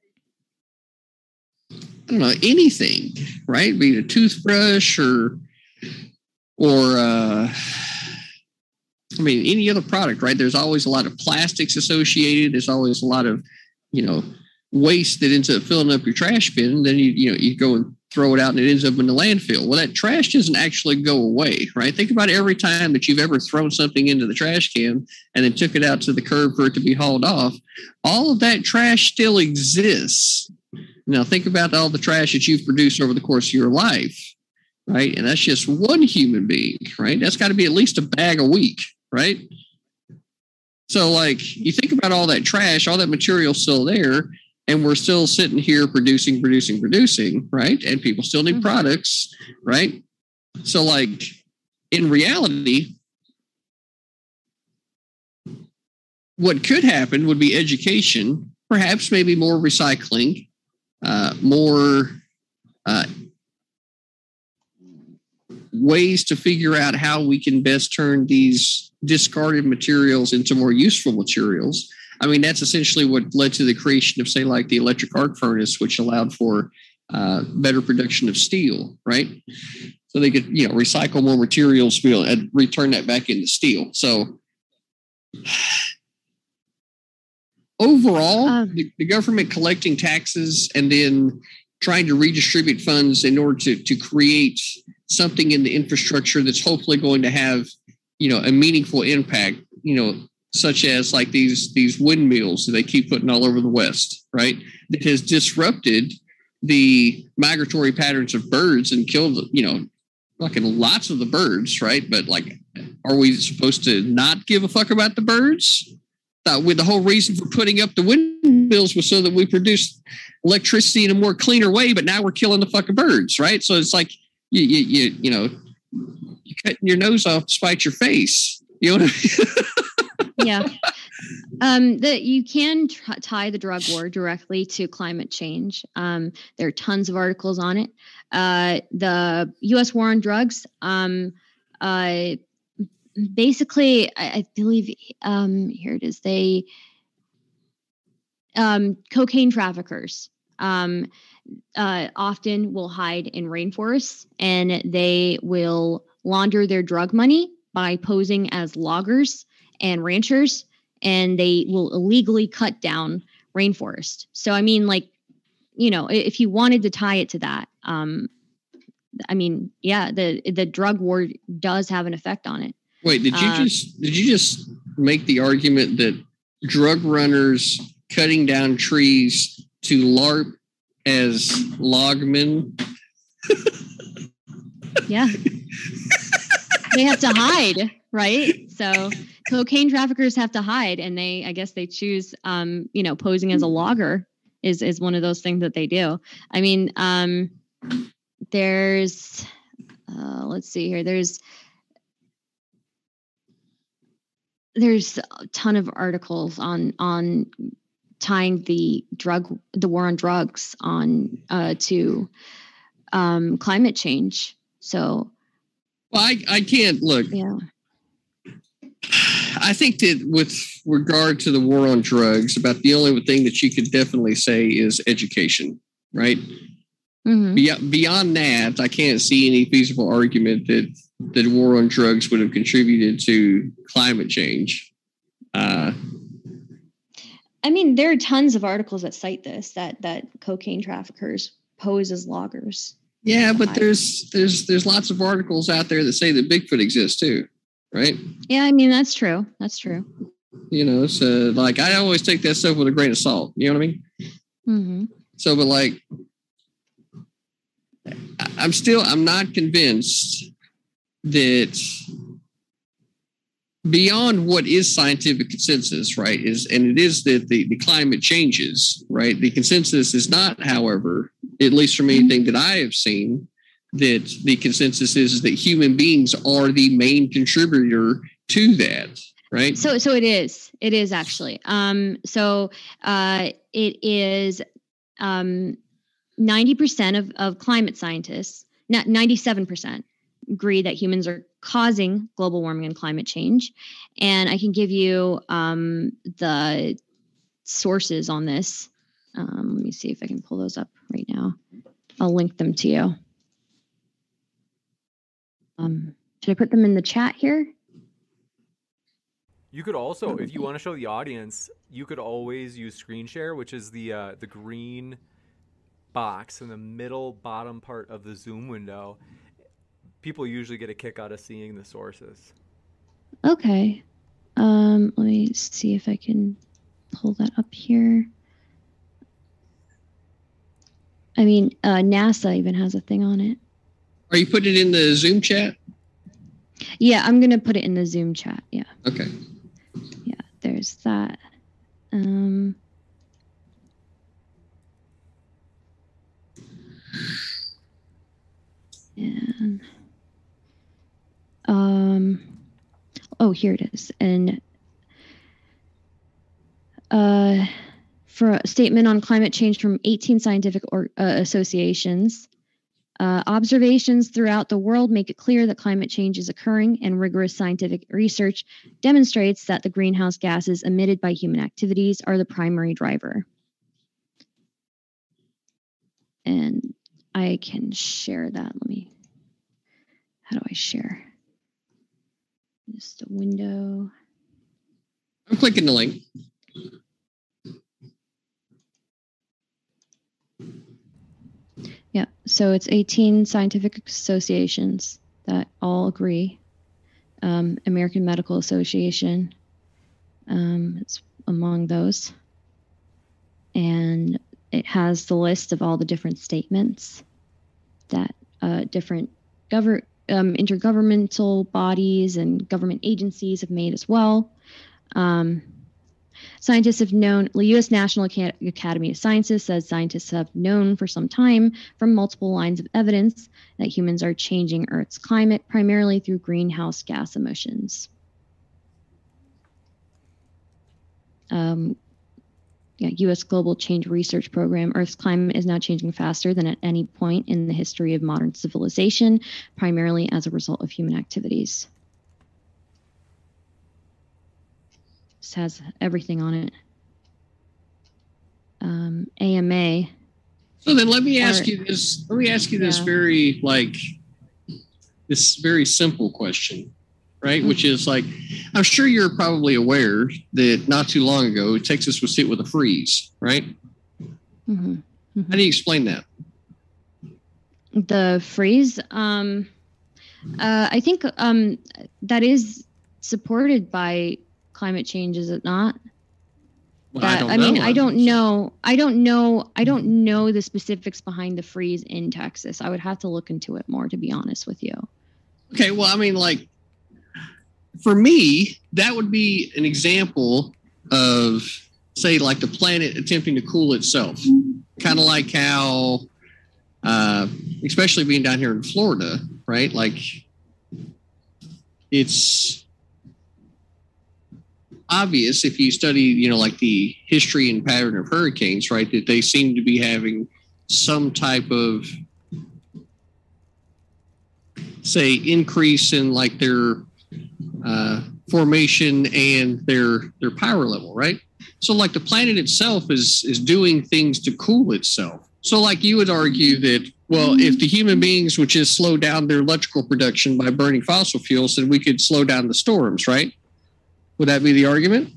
D: I don't know, anything, right? Be it a toothbrush or, or, uh, I mean, any other product, right? There's always a lot of plastics associated. There's always a lot of, you know, waste that ends up filling up your trash bin. And then you, you know, you go and throw it out and it ends up in the landfill. Well, that trash doesn't actually go away, right? Think about every time that you've ever thrown something into the trash can and then took it out to the curb for it to be hauled off. All of that trash still exists. Now, think about all the trash that you've produced over the course of your life, right? And that's just one human being, right? That's got to be at least a bag a week. Right. So like you think about all that trash, all that material still there, and we're still sitting here producing, producing, producing. Right. And people still need products. Right. So like in reality, what could happen would be education, perhaps maybe more recycling, uh, more uh, ways to figure out how we can best turn these discarded materials into more useful materials. I mean, that's essentially what led to the creation of, say, like the electric arc furnace, which allowed for uh, better production of steel, right? So they could, you know, recycle more materials and return that back into steel. So overall, um, the, the government collecting taxes and then trying to redistribute funds in order to, to create something in the infrastructure that's hopefully going to have, you know, a meaningful impact, you know, such as like these, these windmills that they keep putting all over the West, right? That has disrupted the migratory patterns of birds and killed, you know, fucking lots of the birds, right? But like, are we supposed to not give a fuck about the birds? Uh, with the whole reason for putting up the windmills was so that we produce electricity in a more cleaner way, but now we're killing the fucking birds, right? So it's like you you you, you know, you cutting your nose off to spite your face. You know what I mean?
C: Yeah. Um, that you can tr- tie the drug war directly to climate change. Um, there are tons of articles on it. Uh, the U S war on drugs. Um, uh, basically, I, I believe um, here it is. They um, cocaine traffickers um, uh, often will hide in rainforests, and they will launder their drug money by posing as loggers and ranchers, and they will illegally cut down rainforest. So, I mean, like, you know, if you wanted to tie it to that, um, I mean, yeah, the the drug war does have an effect on it.
D: Wait, did you
C: uh,
D: just did you just make the argument that drug runners cutting down trees to LARP as logmen?
C: Yeah. They have to hide, right? So cocaine traffickers have to hide, and they, I guess they choose, um, you know, posing as a logger is, is one of those things that they do. I mean, um, there's, uh, let's see here. There's, there's a ton of articles on, on tying the drug, the war on drugs on, uh, to, um, climate change. So,
D: well, I, I can't look.
C: Yeah.
D: I think that with regard to the war on drugs, about the only thing that you could definitely say is education, right? Mm-hmm. Be- beyond that, I can't see any feasible argument that that war on drugs would have contributed to climate change. Uh,
C: I mean, there are tons of articles that cite this, that that cocaine traffickers pose as loggers.
D: Yeah, but there's there's there's lots of articles out there that say that Bigfoot exists too, right?
C: Yeah, I mean, that's true. That's true.
D: You know, so like I always take that stuff with a grain of salt. You know what I mean? Mm-hmm. So, but like, I'm still I'm not convinced that beyond what is scientific consensus, right, is, and it is that the, the climate changes, right? The consensus is not, however, at least from anything that I have seen, that the consensus is that human beings are the main contributor to that, right?
C: So, so it is. It is actually. Um, so uh, it is um, ninety percent of, of climate scientists, not ninety-seven percent, agree that humans are causing global warming and climate change. And I can give you um, the sources on this. Um, let me see if I can pull those up right now. I'll link them to you. Um, should I put them in the chat here?
B: You could also, if you want to show the audience, you could always use screen share, which is the uh, the green box in the middle bottom part of the Zoom window. People usually get a kick out of seeing the sources.
C: Okay. Um, let me see if I can pull that up here. I mean, uh, NASA even has a thing on it.
D: Are you putting it in the Zoom chat?
C: Yeah, I'm going to put it in the Zoom chat. Yeah.
D: Okay.
C: Yeah, there's that. Um, and, um, oh, here it is. And uh, for a statement on climate change from eighteen scientific or, uh, associations, Uh, observations throughout the world make it clear that climate change is occurring, and rigorous scientific research demonstrates that the greenhouse gases emitted by human activities are the primary driver. And I can share that. Let me, how do I share? Just a window.
D: I'm clicking the link.
C: Yeah, so it's eighteen scientific associations that all agree. Um, American Medical Association um, is among those. And it has the list of all the different statements that uh, different gover- um, intergovernmental bodies and government agencies have made as well. Um, Scientists have known, the U S National Academy of Sciences says scientists have known for some time from multiple lines of evidence that humans are changing Earth's climate primarily through greenhouse gas emissions. Um, yeah, U S Global Change Research Program, Earth's climate is now changing faster than at any point in the history of modern civilization, primarily as a result of human activities. Has everything on it. Um, A M A.
D: So then let me ask are, you this. Let me ask you this yeah. very like this very simple question, right? Mm-hmm. Which is like, I'm sure you're probably aware that not too long ago, Texas was hit with a freeze, right? Mm-hmm. Mm-hmm. How do you explain that?
C: The freeze. Um, uh, I think um, that is supported by climate change, is it not?
D: Well,
C: that,
D: I, don't
C: I mean,
D: know.
C: I don't know. I don't know. I don't know the specifics behind the freeze in Texas. I would have to look into it more, to be honest with you.
D: Okay. Well, I mean, like, for me, that would be an example of, say, like the planet attempting to cool itself. Kind of like how, uh, especially being down here in Florida, right? Like, it's obvious if you study, you know, like the history and pattern of hurricanes, right, that they seem to be having some type of, say, increase in like their uh, formation and their their power level, right? So like the planet itself is is doing things to cool itself. So like you would argue that, well, if the human beings would just slow down their electrical production by burning fossil fuels, then we could slow down the storms, right? Would that be the argument?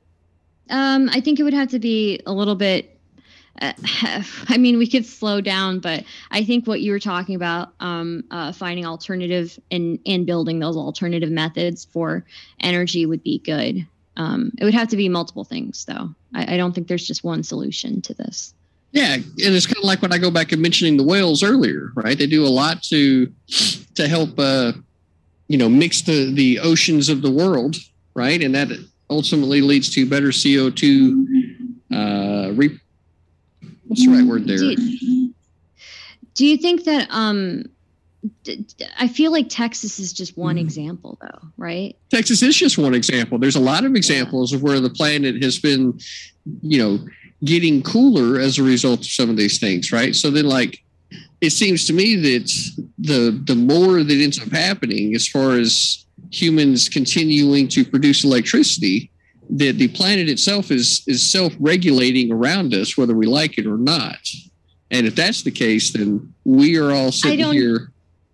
C: Um, I think it would have to be a little bit, uh, I mean, we could slow down, but I think what you were talking about, um, uh, finding alternative and, and building those alternative methods for energy would be good. Um, it would have to be multiple things, though. I, I don't think there's just one solution to this.
D: Yeah, and it's kind of like when I go back and mentioning the whales earlier, right? They do a lot to to help, uh, you know, mix the, the oceans of the world, right? And that ultimately leads to better C O two. Uh, re- what's the right word there?
C: Do you, do you think that? Um, d- d- I feel like Texas is just one mm. example, though, right?
D: Texas is just one example. There's a lot of examples yeah. of where the planet has been, you know, getting cooler as a result of some of these things, right? So then, like, it seems to me that the the more that ends up happening, as far as humans continuing to produce electricity, that the planet itself is is self-regulating around us, whether we like it or not. And if that's the case, then we are all sitting here.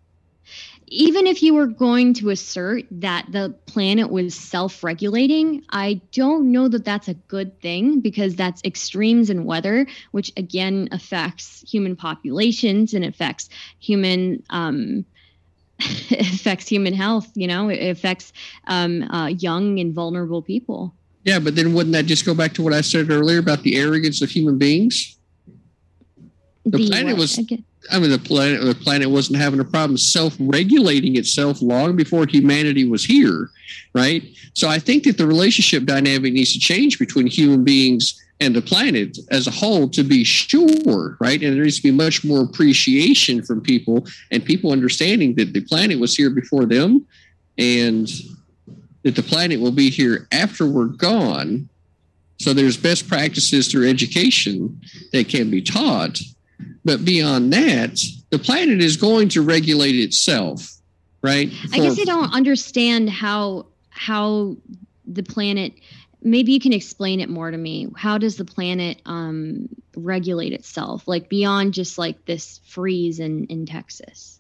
C: Even if you were going to assert that the planet was self-regulating, I don't know that that's a good thing, because that's extremes in weather, which again affects human populations and affects human um, it affects human health. You know, it affects um, uh, young and vulnerable people.
D: Yeah, but then wouldn't that just go back to what I said earlier about the arrogance of human beings? The, the planet what? was. Again. I mean, the planet, the planet wasn't having a problem self-regulating itself long before humanity was here, right? So I think that the relationship dynamic needs to change between human beings and the planet as a whole, to be sure, right? And there needs to be much more appreciation from people, and people understanding that the planet was here before them, and that the planet will be here after we're gone. So there's best practices through education that can be taught. But beyond that, the planet is going to regulate itself, right?
C: I guess I don't understand how how the planet. Maybe you can explain it more to me. How does the planet um, regulate itself, like beyond just like this freeze in in Texas?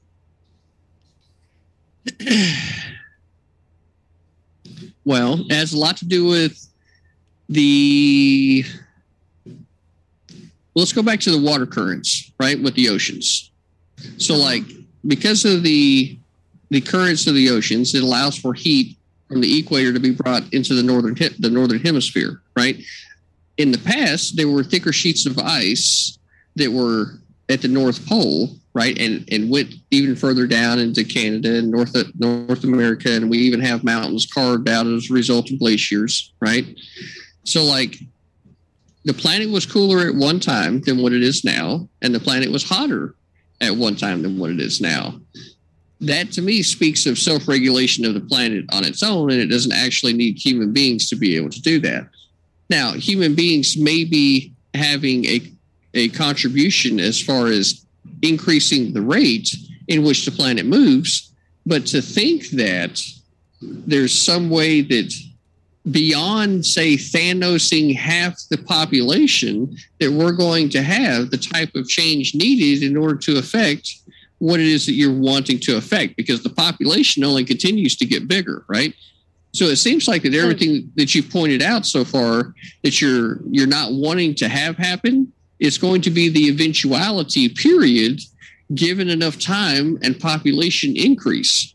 D: Well, it has a lot to do with the. Well, let's go back to the water currents, right, with the oceans. So, like, because of the the currents of the oceans, it allows for heat from the equator to be brought into the northern the northern hemisphere, right? In the past, there were thicker sheets of ice that were at the North Pole, right, and and went even further down into Canada and North North America, and we even have mountains carved out as a result of glaciers, right? So, like, the planet was cooler at one time than what it is now, and the planet was hotter at one time than what it is now. That, to me, speaks of self-regulation of the planet on its own, and it doesn't actually need human beings to be able to do that. Now, human beings may be having a, a contribution as far as increasing the rate in which the planet moves, but to think that there's some way that beyond, say, Thanosing half the population, that we're going to have the type of change needed in order to affect what it is that you're wanting to affect, because the population only continues to get bigger, right? So it seems like that everything that you've pointed out so far that you're you're not wanting to have happen is going to be the eventuality period given enough time and population increase.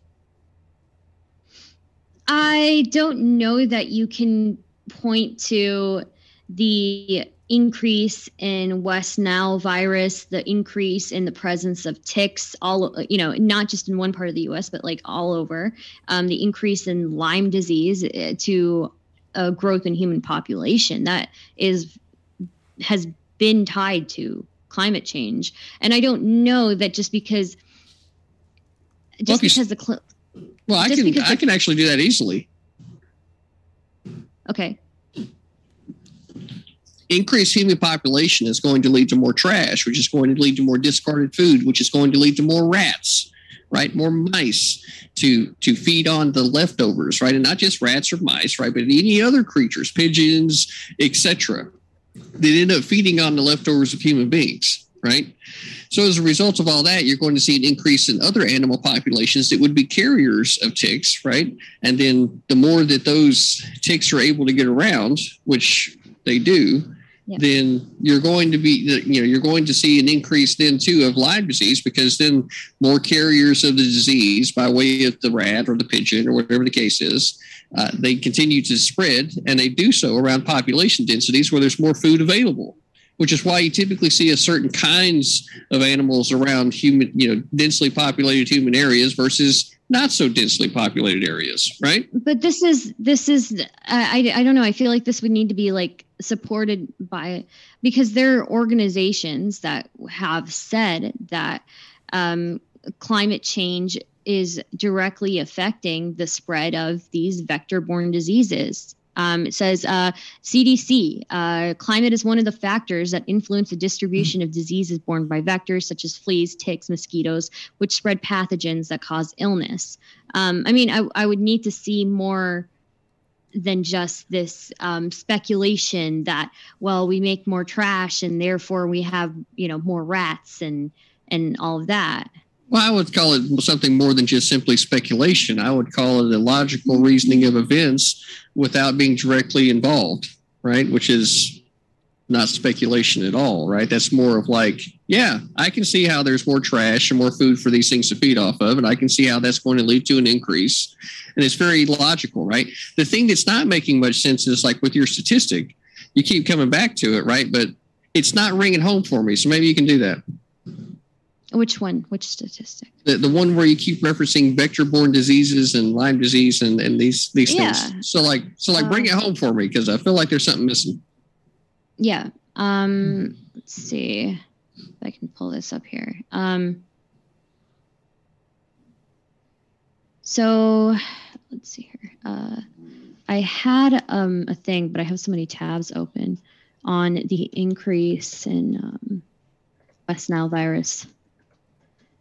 C: I don't know that you can point to the increase in West Nile virus, the increase in the presence of ticks, all, you know, not just in one part of the U S, but like all over, um, the increase in Lyme disease to a growth in human population that is, has been tied to climate change. And I don't know that just because, just
D: well,
C: because the, cl-
D: well, I can, I can actually do that easily.
C: Okay.
D: Increased human population is going to lead to more trash, which is going to lead to more discarded food, which is going to lead to more rats, right? More mice to to feed on the leftovers, right? And not just rats or mice, right? But any other creatures, pigeons, et cetera, that end up feeding on the leftovers of human beings, right? So as a result of all that, you're going to see an increase in other animal populations that would be carriers of ticks, right? And then the more that those ticks are able to get around, which they do, yep, then you're going to be, you know, you're going to see an increase then too of Lyme disease, because then more carriers of the disease by way of the rat or the pigeon or whatever the case is, uh, they continue to spread, and they do so around population densities where there's more food available, which is why you typically see a certain kinds of animals around human, you know, densely populated human areas versus not so densely populated areas, right?
C: But this is, this is, I, I don't know. I feel like this would need to be like supported by, because there are organizations that have said that um, climate change is directly affecting the spread of these vector-borne diseases. Um, it says uh, C D C, uh, climate is one of the factors that influence the distribution of diseases borne by vectors such as fleas, ticks, mosquitoes, which spread pathogens that cause illness. Um, I mean, I, I would need to see more than just this um, speculation that, well, we make more trash and therefore we have, you know, more rats and and all of that.
D: Well, I would call it something more than just simply speculation. I would call it a logical reasoning of events without being directly involved, right? Which is not speculation at all, right? That's more of like, yeah, I can see how there's more trash and more food for these things to feed off of, and I can see how that's going to lead to an increase. And it's very logical, right? The thing that's not making much sense is like with your statistic, you keep coming back to it, right? But it's not ringing home for me. So maybe you can do that.
C: Which one? Which statistic?
D: The the one where you keep referencing vector-borne diseases and Lyme disease and, and these these
C: yeah.
D: things. So like so like
C: um,
D: bring it home for me, because I feel like there's something missing.
C: Yeah. Um. Let's see if I can pull this up here. Um. So let's see here. Uh, I had um a thing, but I have so many tabs open on the increase in um, West Nile virus.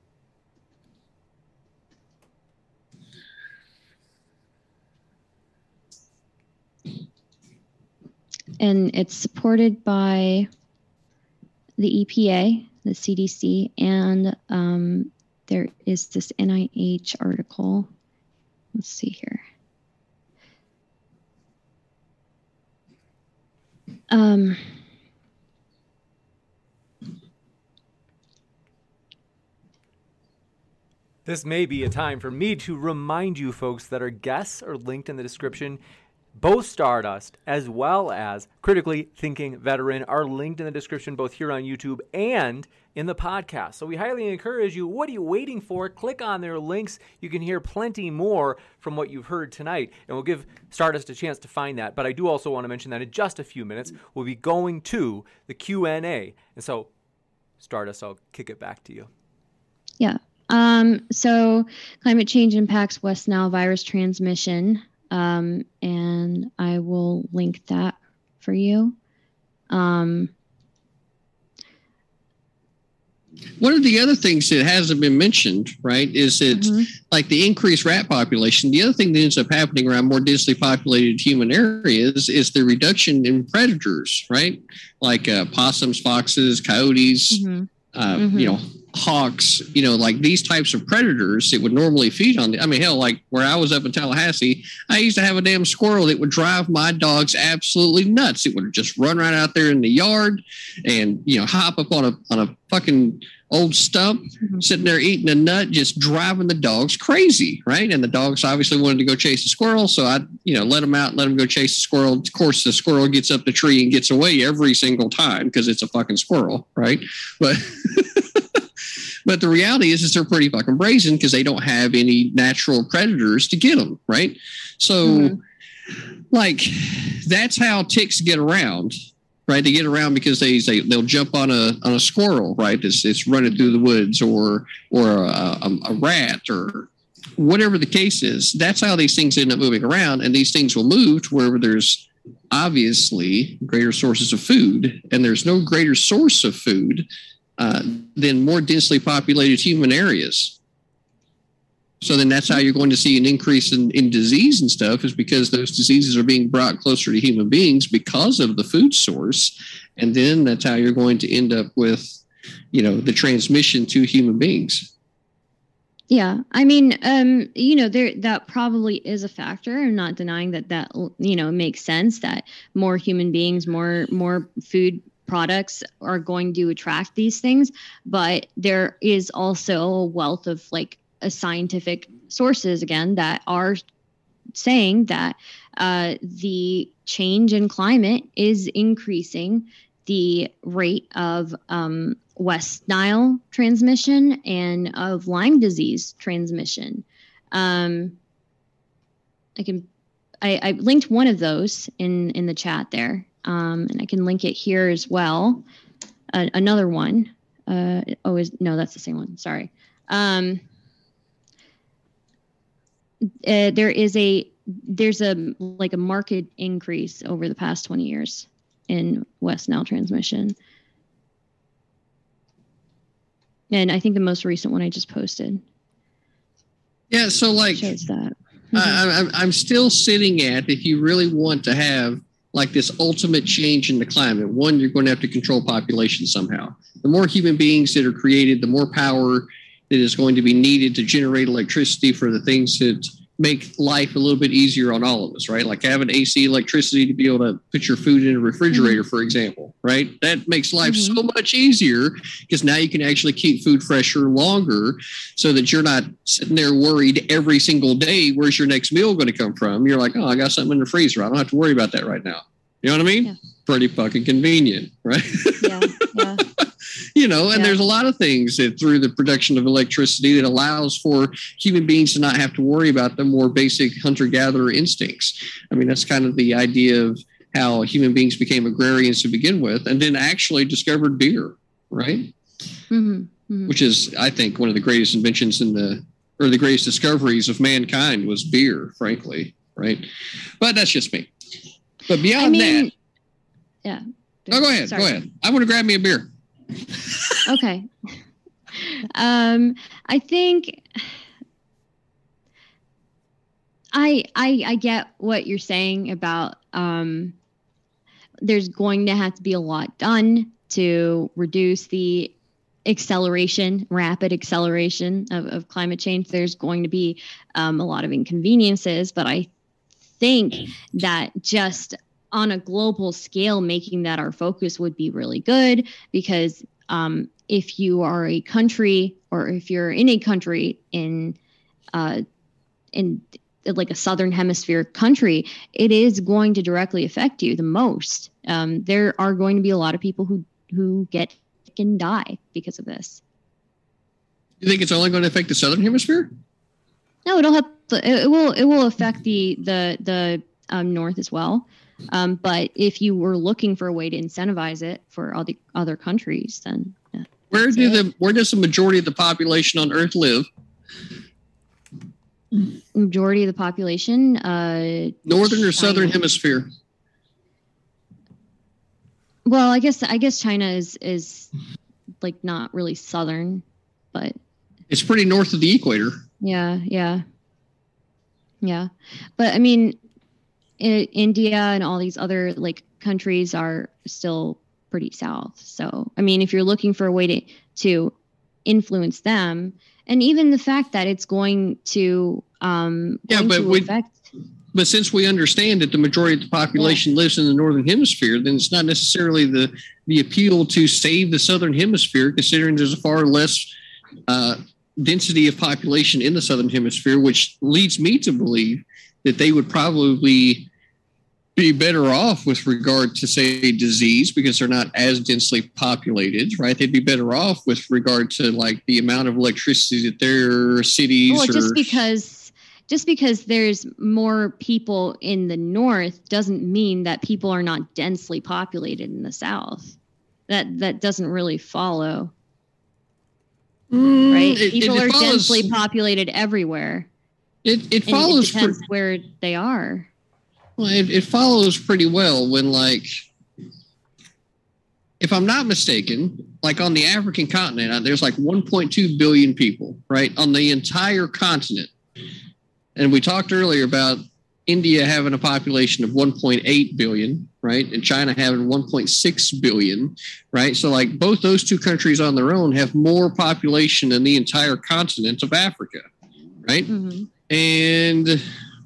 C: and it's supported by the E P A, the C D C, and um, there is this N I H article. Let's see here. Um,
B: This may be a time for me to remind you folks that our guests are linked in the description. Both Stardust as well as Critically Thinking Veteran are linked in the description both here on YouTube and in the podcast. So we highly encourage you, what are you waiting for? Click on their links. You can hear plenty more from what you've heard tonight, and we'll give Stardust a chance to find that. But I do also want to mention that in just a few minutes, we'll be going to the Q and A. And so, Stardust, I'll kick it back to you.
C: Yeah. Um, so climate change impacts West Nile virus transmission. Um, and I will link that for you. Um,
D: One of the other things that hasn't been mentioned, right, is that
C: mm-hmm.
D: like the increased rat population. The other thing that ends up happening around more densely populated human areas is the reduction in predators, right? Like uh, possums, foxes, coyotes,
C: mm-hmm.
D: Uh,
C: mm-hmm.
D: you know, hawks, you know, like these types of predators that would normally feed on the, I mean, hell, like where I was up in Tallahassee, I used to have a damn squirrel that would drive my dogs absolutely nuts. It would just run right out there in the yard and, you know, hop up on a, on a fucking old stump, mm-hmm. sitting there eating a nut, just driving the dogs crazy. Right. And the dogs obviously wanted to go chase the squirrel. So I, you know, let them out, let them go chase the squirrel. Of course, the squirrel gets up the tree and gets away every single time because it's a fucking squirrel. Right. But But the reality is, is they're pretty fucking brazen because they don't have any natural predators to get them, right? So, mm-hmm. like, that's how ticks get around, right? They get around because they, they they'll jump on a on a squirrel, right? It's it's running through the woods, or or a, a, a rat, or whatever the case is. That's how these things end up moving around, and these things will move to wherever there's obviously greater sources of food, and there's no greater source of food Uh, than more densely populated human areas. So then that's how you're going to see an increase in, in disease and stuff, is because those diseases are being brought closer to human beings because of the food source. And then that's how you're going to end up with, you know, the transmission to human beings.
C: Yeah. I mean, um, you know, there, that probably is a factor. I'm not denying that that, you know, makes sense that more human beings, more, more food products are going to attract these things, but there is also a wealth of like a scientific sources again that are saying that uh, the change in climate is increasing the rate of um, West Nile transmission and of Lyme disease transmission. Um, I can, I, I linked one of those in in the chat there. Um, and I can link it here as well. Uh, another one. Uh, oh, is no, that's the same one. Sorry. Um, uh, there is a there's a like a market increase over the past twenty years in West Nile transmission, and I think the most recent one I just posted.
D: Yeah. So like,
C: shows that.
D: Mm-hmm. I, I'm I'm still sitting at, if you really want to have like this ultimate change in the climate, one, you're going to have to control population somehow. The more human beings that are created, the more power that is going to be needed to generate electricity for the things that make life a little bit easier on all of us, right? Like having A C electricity to be able to put your food in a refrigerator, mm-hmm. for example, right? That makes life mm-hmm. so much easier because now you can actually keep food fresher longer so that you're not sitting there worried every single day, where's your next meal going to come from? You're like, oh, I got something in the freezer. I don't have to worry about that right now. You know what I mean? Yeah. Pretty fucking convenient, right?
C: Yeah, yeah.
D: You know, and
C: yeah.
D: there's a lot of things that through the production of electricity that allows for human beings to not have to worry about the more basic hunter-gatherer instincts. I mean, that's kind of the idea of how human beings became agrarians to begin with, and then actually discovered beer, right?
C: Mm-hmm, mm-hmm.
D: Which is, I think, one of the greatest inventions in the, or the greatest discoveries of mankind was beer, frankly, right? But that's just me. But beyond I mean, that,
C: yeah.
D: Oh, go ahead. Sorry. Go ahead. I want to grab me a beer.
C: Okay. Um, I think I, I I get what you're saying about um, there's going to have to be a lot done to reduce the acceleration, rapid acceleration of, of climate change. There's going to be um, a lot of inconveniences, but I think that just on a global scale, making that our focus would be really good, because um, if you are a country, or if you're in a country in uh, in like a southern hemisphere country, it is going to directly affect you the most. Um, there are going to be a lot of people who who get sick and die because of this.
D: You think it's only going to affect the southern hemisphere?
C: No, it'll have to, it will it will affect the the the um, north as well. Um, but if you were looking for a way to incentivize it for all the other countries, then yeah,
D: where do it. the where does the majority of the population on Earth live?
C: Majority of the population, uh,
D: northern or southern hemisphere?
C: Well, I guess I guess China is is like not really southern, but
D: it's pretty north of the equator.
C: Yeah, yeah, yeah. But I mean, I, India and all these other like countries are still pretty south. So I mean, if you're looking for a way to to influence them, and even the fact that it's going to um,
D: yeah,
C: going
D: but
C: to
D: we.
C: affect.
D: But since we understand that the majority of the population yeah. lives in the northern hemisphere, then it's not necessarily the, the appeal to save the southern hemisphere, considering there's a far less uh, density of population in the southern hemisphere, which leads me to believe that they would probably be better off with regard to, say, disease, because they're not as densely populated, right? They'd be better off with regard to like the amount of electricity that their cities
C: well,
D: or
C: just because Just because there's more people in the north doesn't mean that people are not densely populated in the south. That that doesn't really follow.
D: Mm,
C: right?
D: It,
C: people
D: it, it
C: are
D: follows,
C: densely populated everywhere.
D: It it follows.
C: It depends
D: pre-
C: where they are.
D: Well, it, it follows pretty well when, like, if I'm not mistaken, like on the African continent, there's like one point two billion people, right, on the entire continent. And we talked earlier about India having a population of one point eight billion, right? And China having one point six billion, right? So like both those two countries on their own have more population than the entire continent of Africa, right? Mm-hmm. And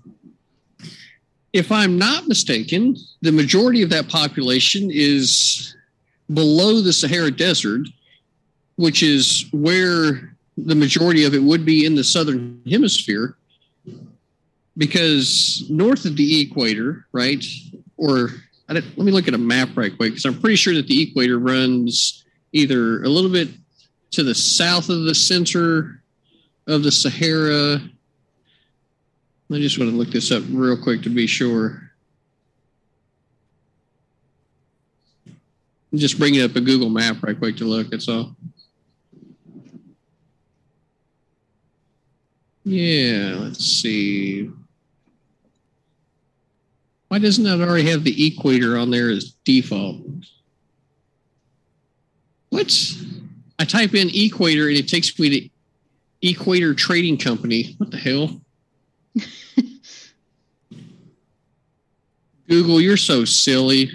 D: if I'm not mistaken, the majority of that population is below the Sahara Desert, which is where the majority of it would be in the southern hemisphere. Because north of the equator, right, or I let me look at a map right quick, because I'm pretty sure that the equator runs either a little bit to the south of the center of the Sahara. I just want to look this up real quick to be sure. I'm just bringing up a Google map right quick to look, that's all. Yeah, let's see. Why doesn't that already have the equator on there as default? What? I type in equator and it takes me to Equator Trading Company. What the hell? Google, you're so silly.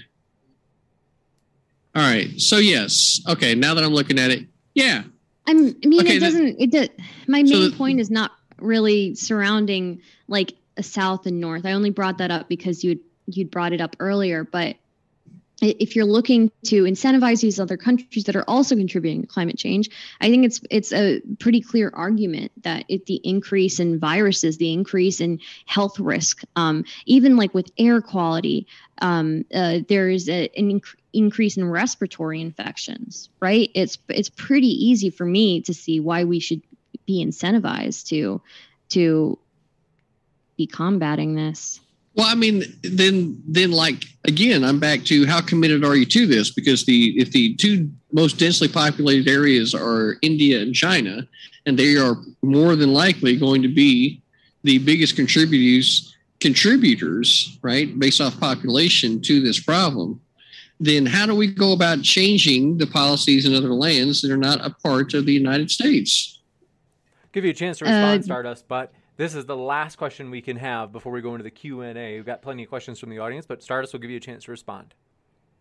D: All right. So yes. Okay. Now that I'm looking at it, yeah.
C: I'm, I mean,
D: okay,
C: it doesn't. It does. My main
D: so the,
C: point is not really surrounding like a south and north. I only brought that up because you'd you'd brought it up earlier. But if you're looking to incentivize these other countries that are also contributing to climate change, I think it's it's a pretty clear argument that it, the increase in viruses, the increase in health risk, um, even like with air quality, um, uh, there is a, an inc- increase in respiratory infections, right? It's it's pretty easy for me to see why we should be incentivized to to be combating this.
D: Well, I mean, then, then, like, again, I'm back to how committed are you to this? Because the if the two most densely populated areas are India and China, and they are more than likely going to be the biggest contributors, contributors, right, based off population to this problem, then how do we go about changing the policies in other lands that are not a part of the United States?
B: Give you a chance to respond,
C: uh,
B: Stardust, but this is the last question we can have before we go into the Q and A. We've got plenty of questions from the audience, but Stardust will give you a chance to respond.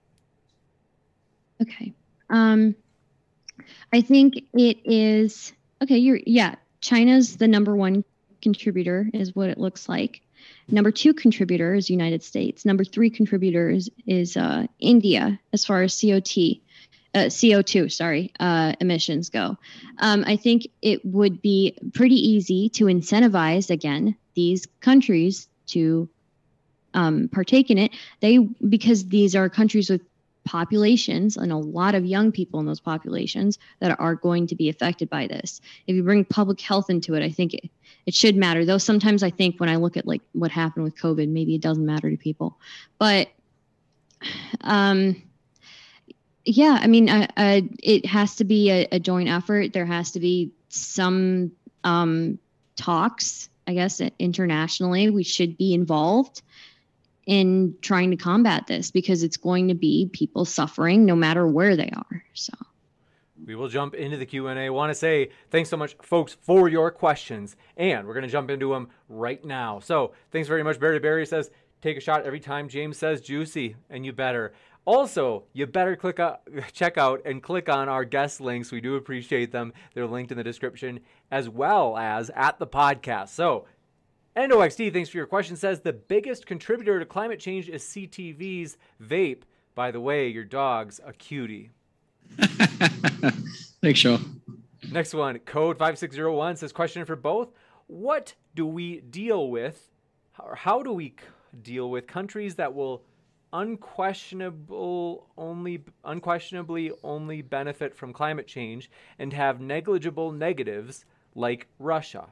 C: Okay. Um, I think it is okay. You're yeah. China's the number one contributor, is what it looks like. Number two contributor is United States. Number three contributor is, is uh, India, as far as C O two, uh, C O two, sorry, uh, emissions go. Um, I think it would be pretty easy to incentivize again these countries to um, partake in it. They because these are countries with populations and a lot of young people in those populations that are going to be affected by this. If you bring public health into it, I think it, it should matter. Though sometimes I think when I look at like what happened with COVID, maybe it doesn't matter to people. But um, yeah, I mean, I, I, it has to be a, a joint effort. There has to be some um, talks, I guess, internationally. We should be involved in trying to combat this because it's going to be people suffering no matter where they are. So
B: we will jump into the Q and A. I want to say thanks so much, folks, for your questions, and we're going to jump into them right now. So thanks very much. Barry Barry says, take a shot every time James says juicy, and you better. Also, you better click out, check out and click on our guest links. We do appreciate them. They're linked in the description as well as at the podcast. So N O X T, thanks for your question, says the biggest contributor to climate change is C T V's vape. By the way, your dog's a cutie.
D: Thanks, Shaw.
B: Next one, code five six zero one says, question for both. What do we deal with, or how do we deal with countries that will unquestionable only unquestionably only benefit from climate change and have negligible negatives like Russia?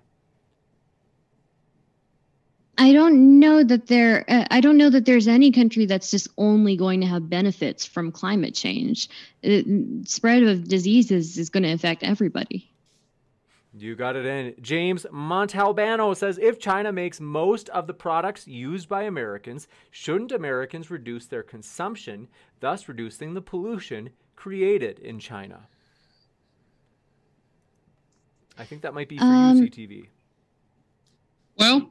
C: I don't know that there. Uh, I don't know that there's any country that's just only going to have benefits from climate change. It, spread of diseases is going to affect everybody.
B: You got it in. James Montalbano says, if China makes most of the products used by Americans, shouldn't Americans reduce their consumption, thus reducing the pollution created in China? I think that might be for um, you, C T V.
D: Well,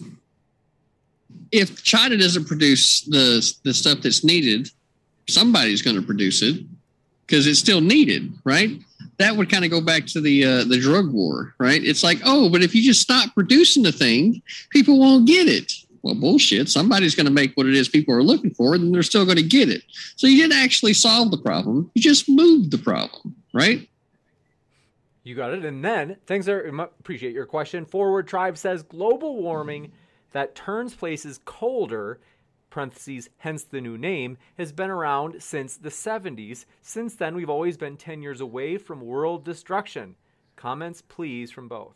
D: if China doesn't produce the the stuff that's needed, somebody's going to produce it because it's still needed, right? That would kind of go back to the uh, the drug war, right? It's like, oh, but if you just stop producing the thing, people won't get it. Well, bullshit. Somebody's going to make what it is people are looking for, and they're still going to get it. So you didn't actually solve the problem. You just moved the problem, right?
B: You got it. And then, thanks, I appreciate your question. Forward Tribe says, global warming that turns places colder, parentheses, hence the new name, has been around since the seventies. Since then, we've always been ten years away from world destruction. Comments, please, from both.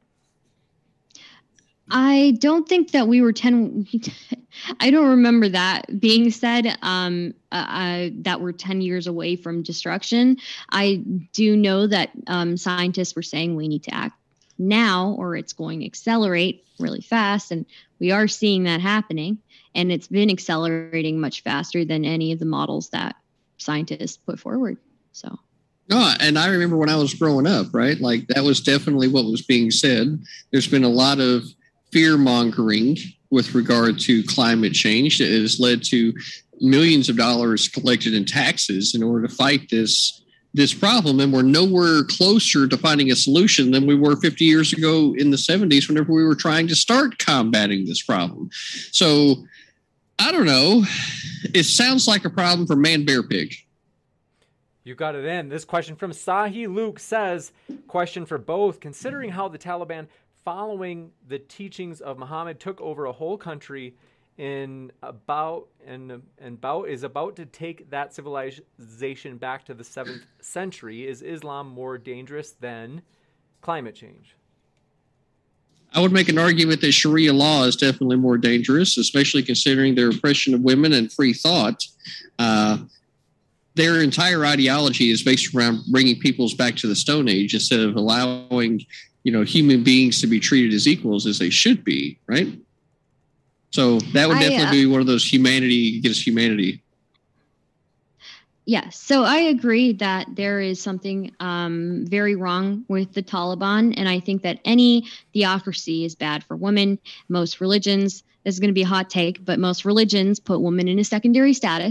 C: I don't think that we were ten. I don't remember that being said, um, uh, that we're ten years away from destruction. I do know that um, scientists were saying we need to act now or it's going to accelerate really fast. And we are seeing that happening. And it's been accelerating much faster than any of the models that scientists put forward. So.
D: No, and I remember when I was growing up, right? Like that was definitely what was being said. There's been a lot of fear mongering with regard to climate change that has led to millions of dollars collected in taxes in order to fight this this problem. And we're nowhere closer to finding a solution than we were fifty years ago in the seventies, whenever we were trying to start combating this problem. So I don't know. It sounds like a problem for man, bear, pig.
B: You got it in. This question from Sahi Luke says, question for both. Considering how the Taliban, following the teachings of Muhammad, took over a whole country in about and and about is about to take that civilization back to the seventh century, is Islam more dangerous than climate change?
D: I would make an argument that Sharia law is definitely more dangerous, especially considering their oppression of women and free thought. Uh, their entire ideology is based around bringing peoples back to the Stone Age instead of allowing, you know, human beings to be treated as equals as they should be, right? So that would definitely I, uh, be one of those humanity against humanity.
C: Yes. Yeah, so I agree that there is something um, very wrong with the Taliban. And I think that any theocracy is bad for women. Most religions, this is going to be a hot take, but most religions put women in a secondary status.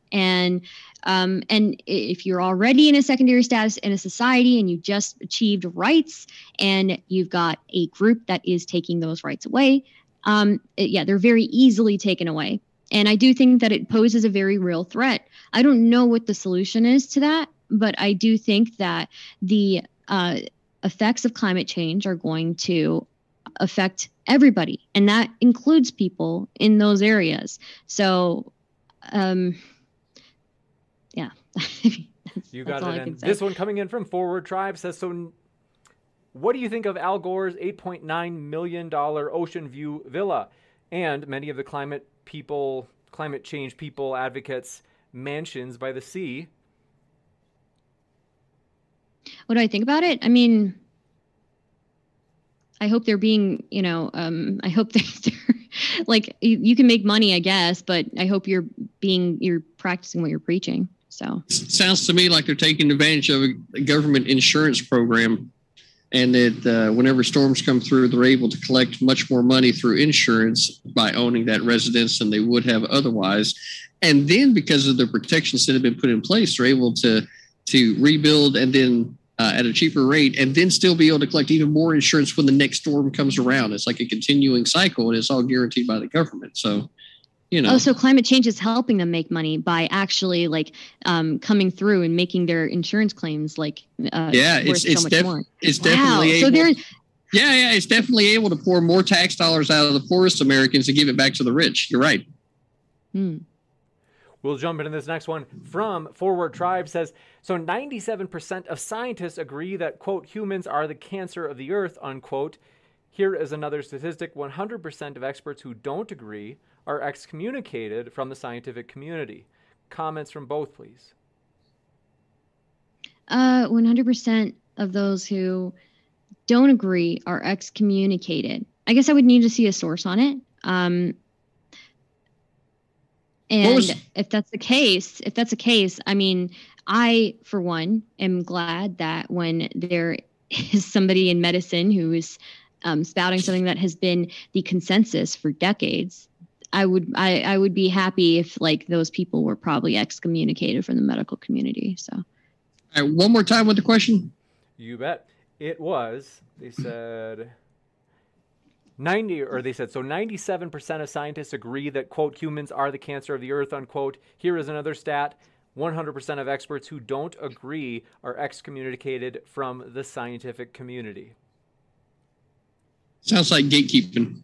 C: And um, and if you're already in a secondary status in a society and you just achieved rights and you've got a group that is taking those rights away, um, it, yeah, they're very easily taken away. And I do think that it poses a very real threat. I don't know what the solution is to that, but I do think that the uh, effects of climate change are going to affect everybody, and that includes people in those areas. So, um, yeah.
B: You got it. And this one coming in from Forward Tribe says, so what do you think of Al Gore's eight point nine million dollars Ocean View villa and many of the climate people, climate change people advocates mansions by the sea?
C: What do I think about it? I mean, I hope they're being, you know, um, I hope they're, they're like, you, you can make money, I guess, but I hope you're being, you're practicing what you're preaching. So
D: it sounds to me like they're taking advantage of a government insurance program, and that uh, whenever storms come through, they're able to collect much more money through insurance by owning that residence than they would have otherwise. And then because of the protections that have been put in place, they're able to, to rebuild and then Uh, at a cheaper rate, and then still be able to collect even more insurance when the next storm comes around. It's like a continuing cycle, and it's all guaranteed by the government. So, you know.
C: Oh, so climate change is helping them make money by actually like um, coming through and making their insurance claims like uh,
D: yeah, it's it's,
C: so much
D: def-
C: more.
D: it's
C: Wow.
D: definitely able.
C: So there's
D: yeah, yeah, it's definitely able to pour more tax dollars out of the poorest Americans and give it back to the rich. You're right.
C: Hmm.
B: We'll jump into this next one from Forward Tribe says, so ninety-seven percent of scientists agree that, quote, humans are the cancer of the earth, unquote. Here is another statistic. one hundred percent of experts who don't agree are excommunicated from the scientific community. Comments from both, please.
C: Uh, one hundred percent of those who don't agree are excommunicated. I guess I would need to see a source on it. Um, And was, if that's the case, if that's the case, I mean, I, for one, am glad that when there is somebody in medicine who is um, spouting something that has been the consensus for decades, I would, I, I would be happy if like those people were probably excommunicated from the medical community. So,
D: all right, one more time with the question.
B: You bet. It was, they said ninety, or they said, so ninety-seven percent of scientists agree that, quote, humans are the cancer of the earth, unquote. Here is another stat. one hundred percent of experts who don't agree are excommunicated from the scientific community.
D: Sounds like gatekeeping.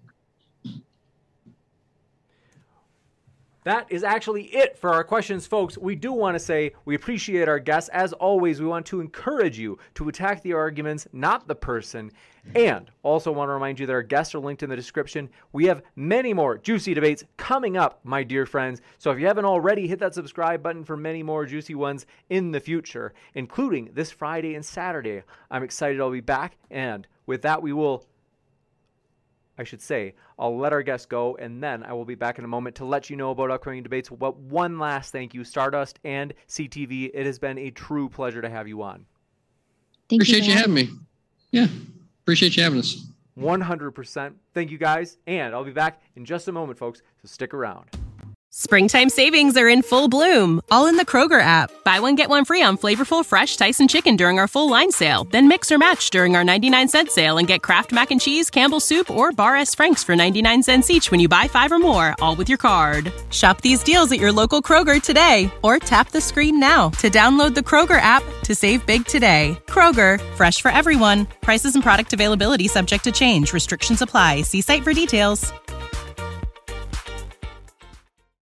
B: That is actually it for our questions, folks. We do want to say we appreciate our guests. As always, we want to encourage you to attack the arguments, not the person. And also want to remind you that our guests are linked in the description. We have many more juicy debates coming up, my dear friends. So if you haven't already, hit that subscribe button for many more juicy ones in the future, including this Friday and Saturday. I'm excited I'll be back. And with that, we will... I should say, I'll let our guests go, and then I will be back in a moment to let you know about upcoming debates. But one last thank you, Stardust and C T V. It has been a true pleasure to have you on.
C: Thank
D: Appreciate
C: you,
D: you having me. Yeah, appreciate you having us.
B: one hundred percent. Thank you, guys, and I'll be back in just a moment, folks, so stick around.
E: Springtime savings are in full bloom, all in the Kroger app. Buy one, get one free on flavorful, fresh Tyson chicken during our full line sale. Then mix or match during our ninety-nine cent sale and get Kraft Mac and Cheese, Campbell's Soup, or Bar S. Frank's for ninety-nine cents each when you buy five or more, all with your card. Shop these deals at your local Kroger today, or tap the screen now to download the Kroger app to save big today. Kroger, fresh for everyone. Prices and product availability subject to change. Restrictions apply. See site for details.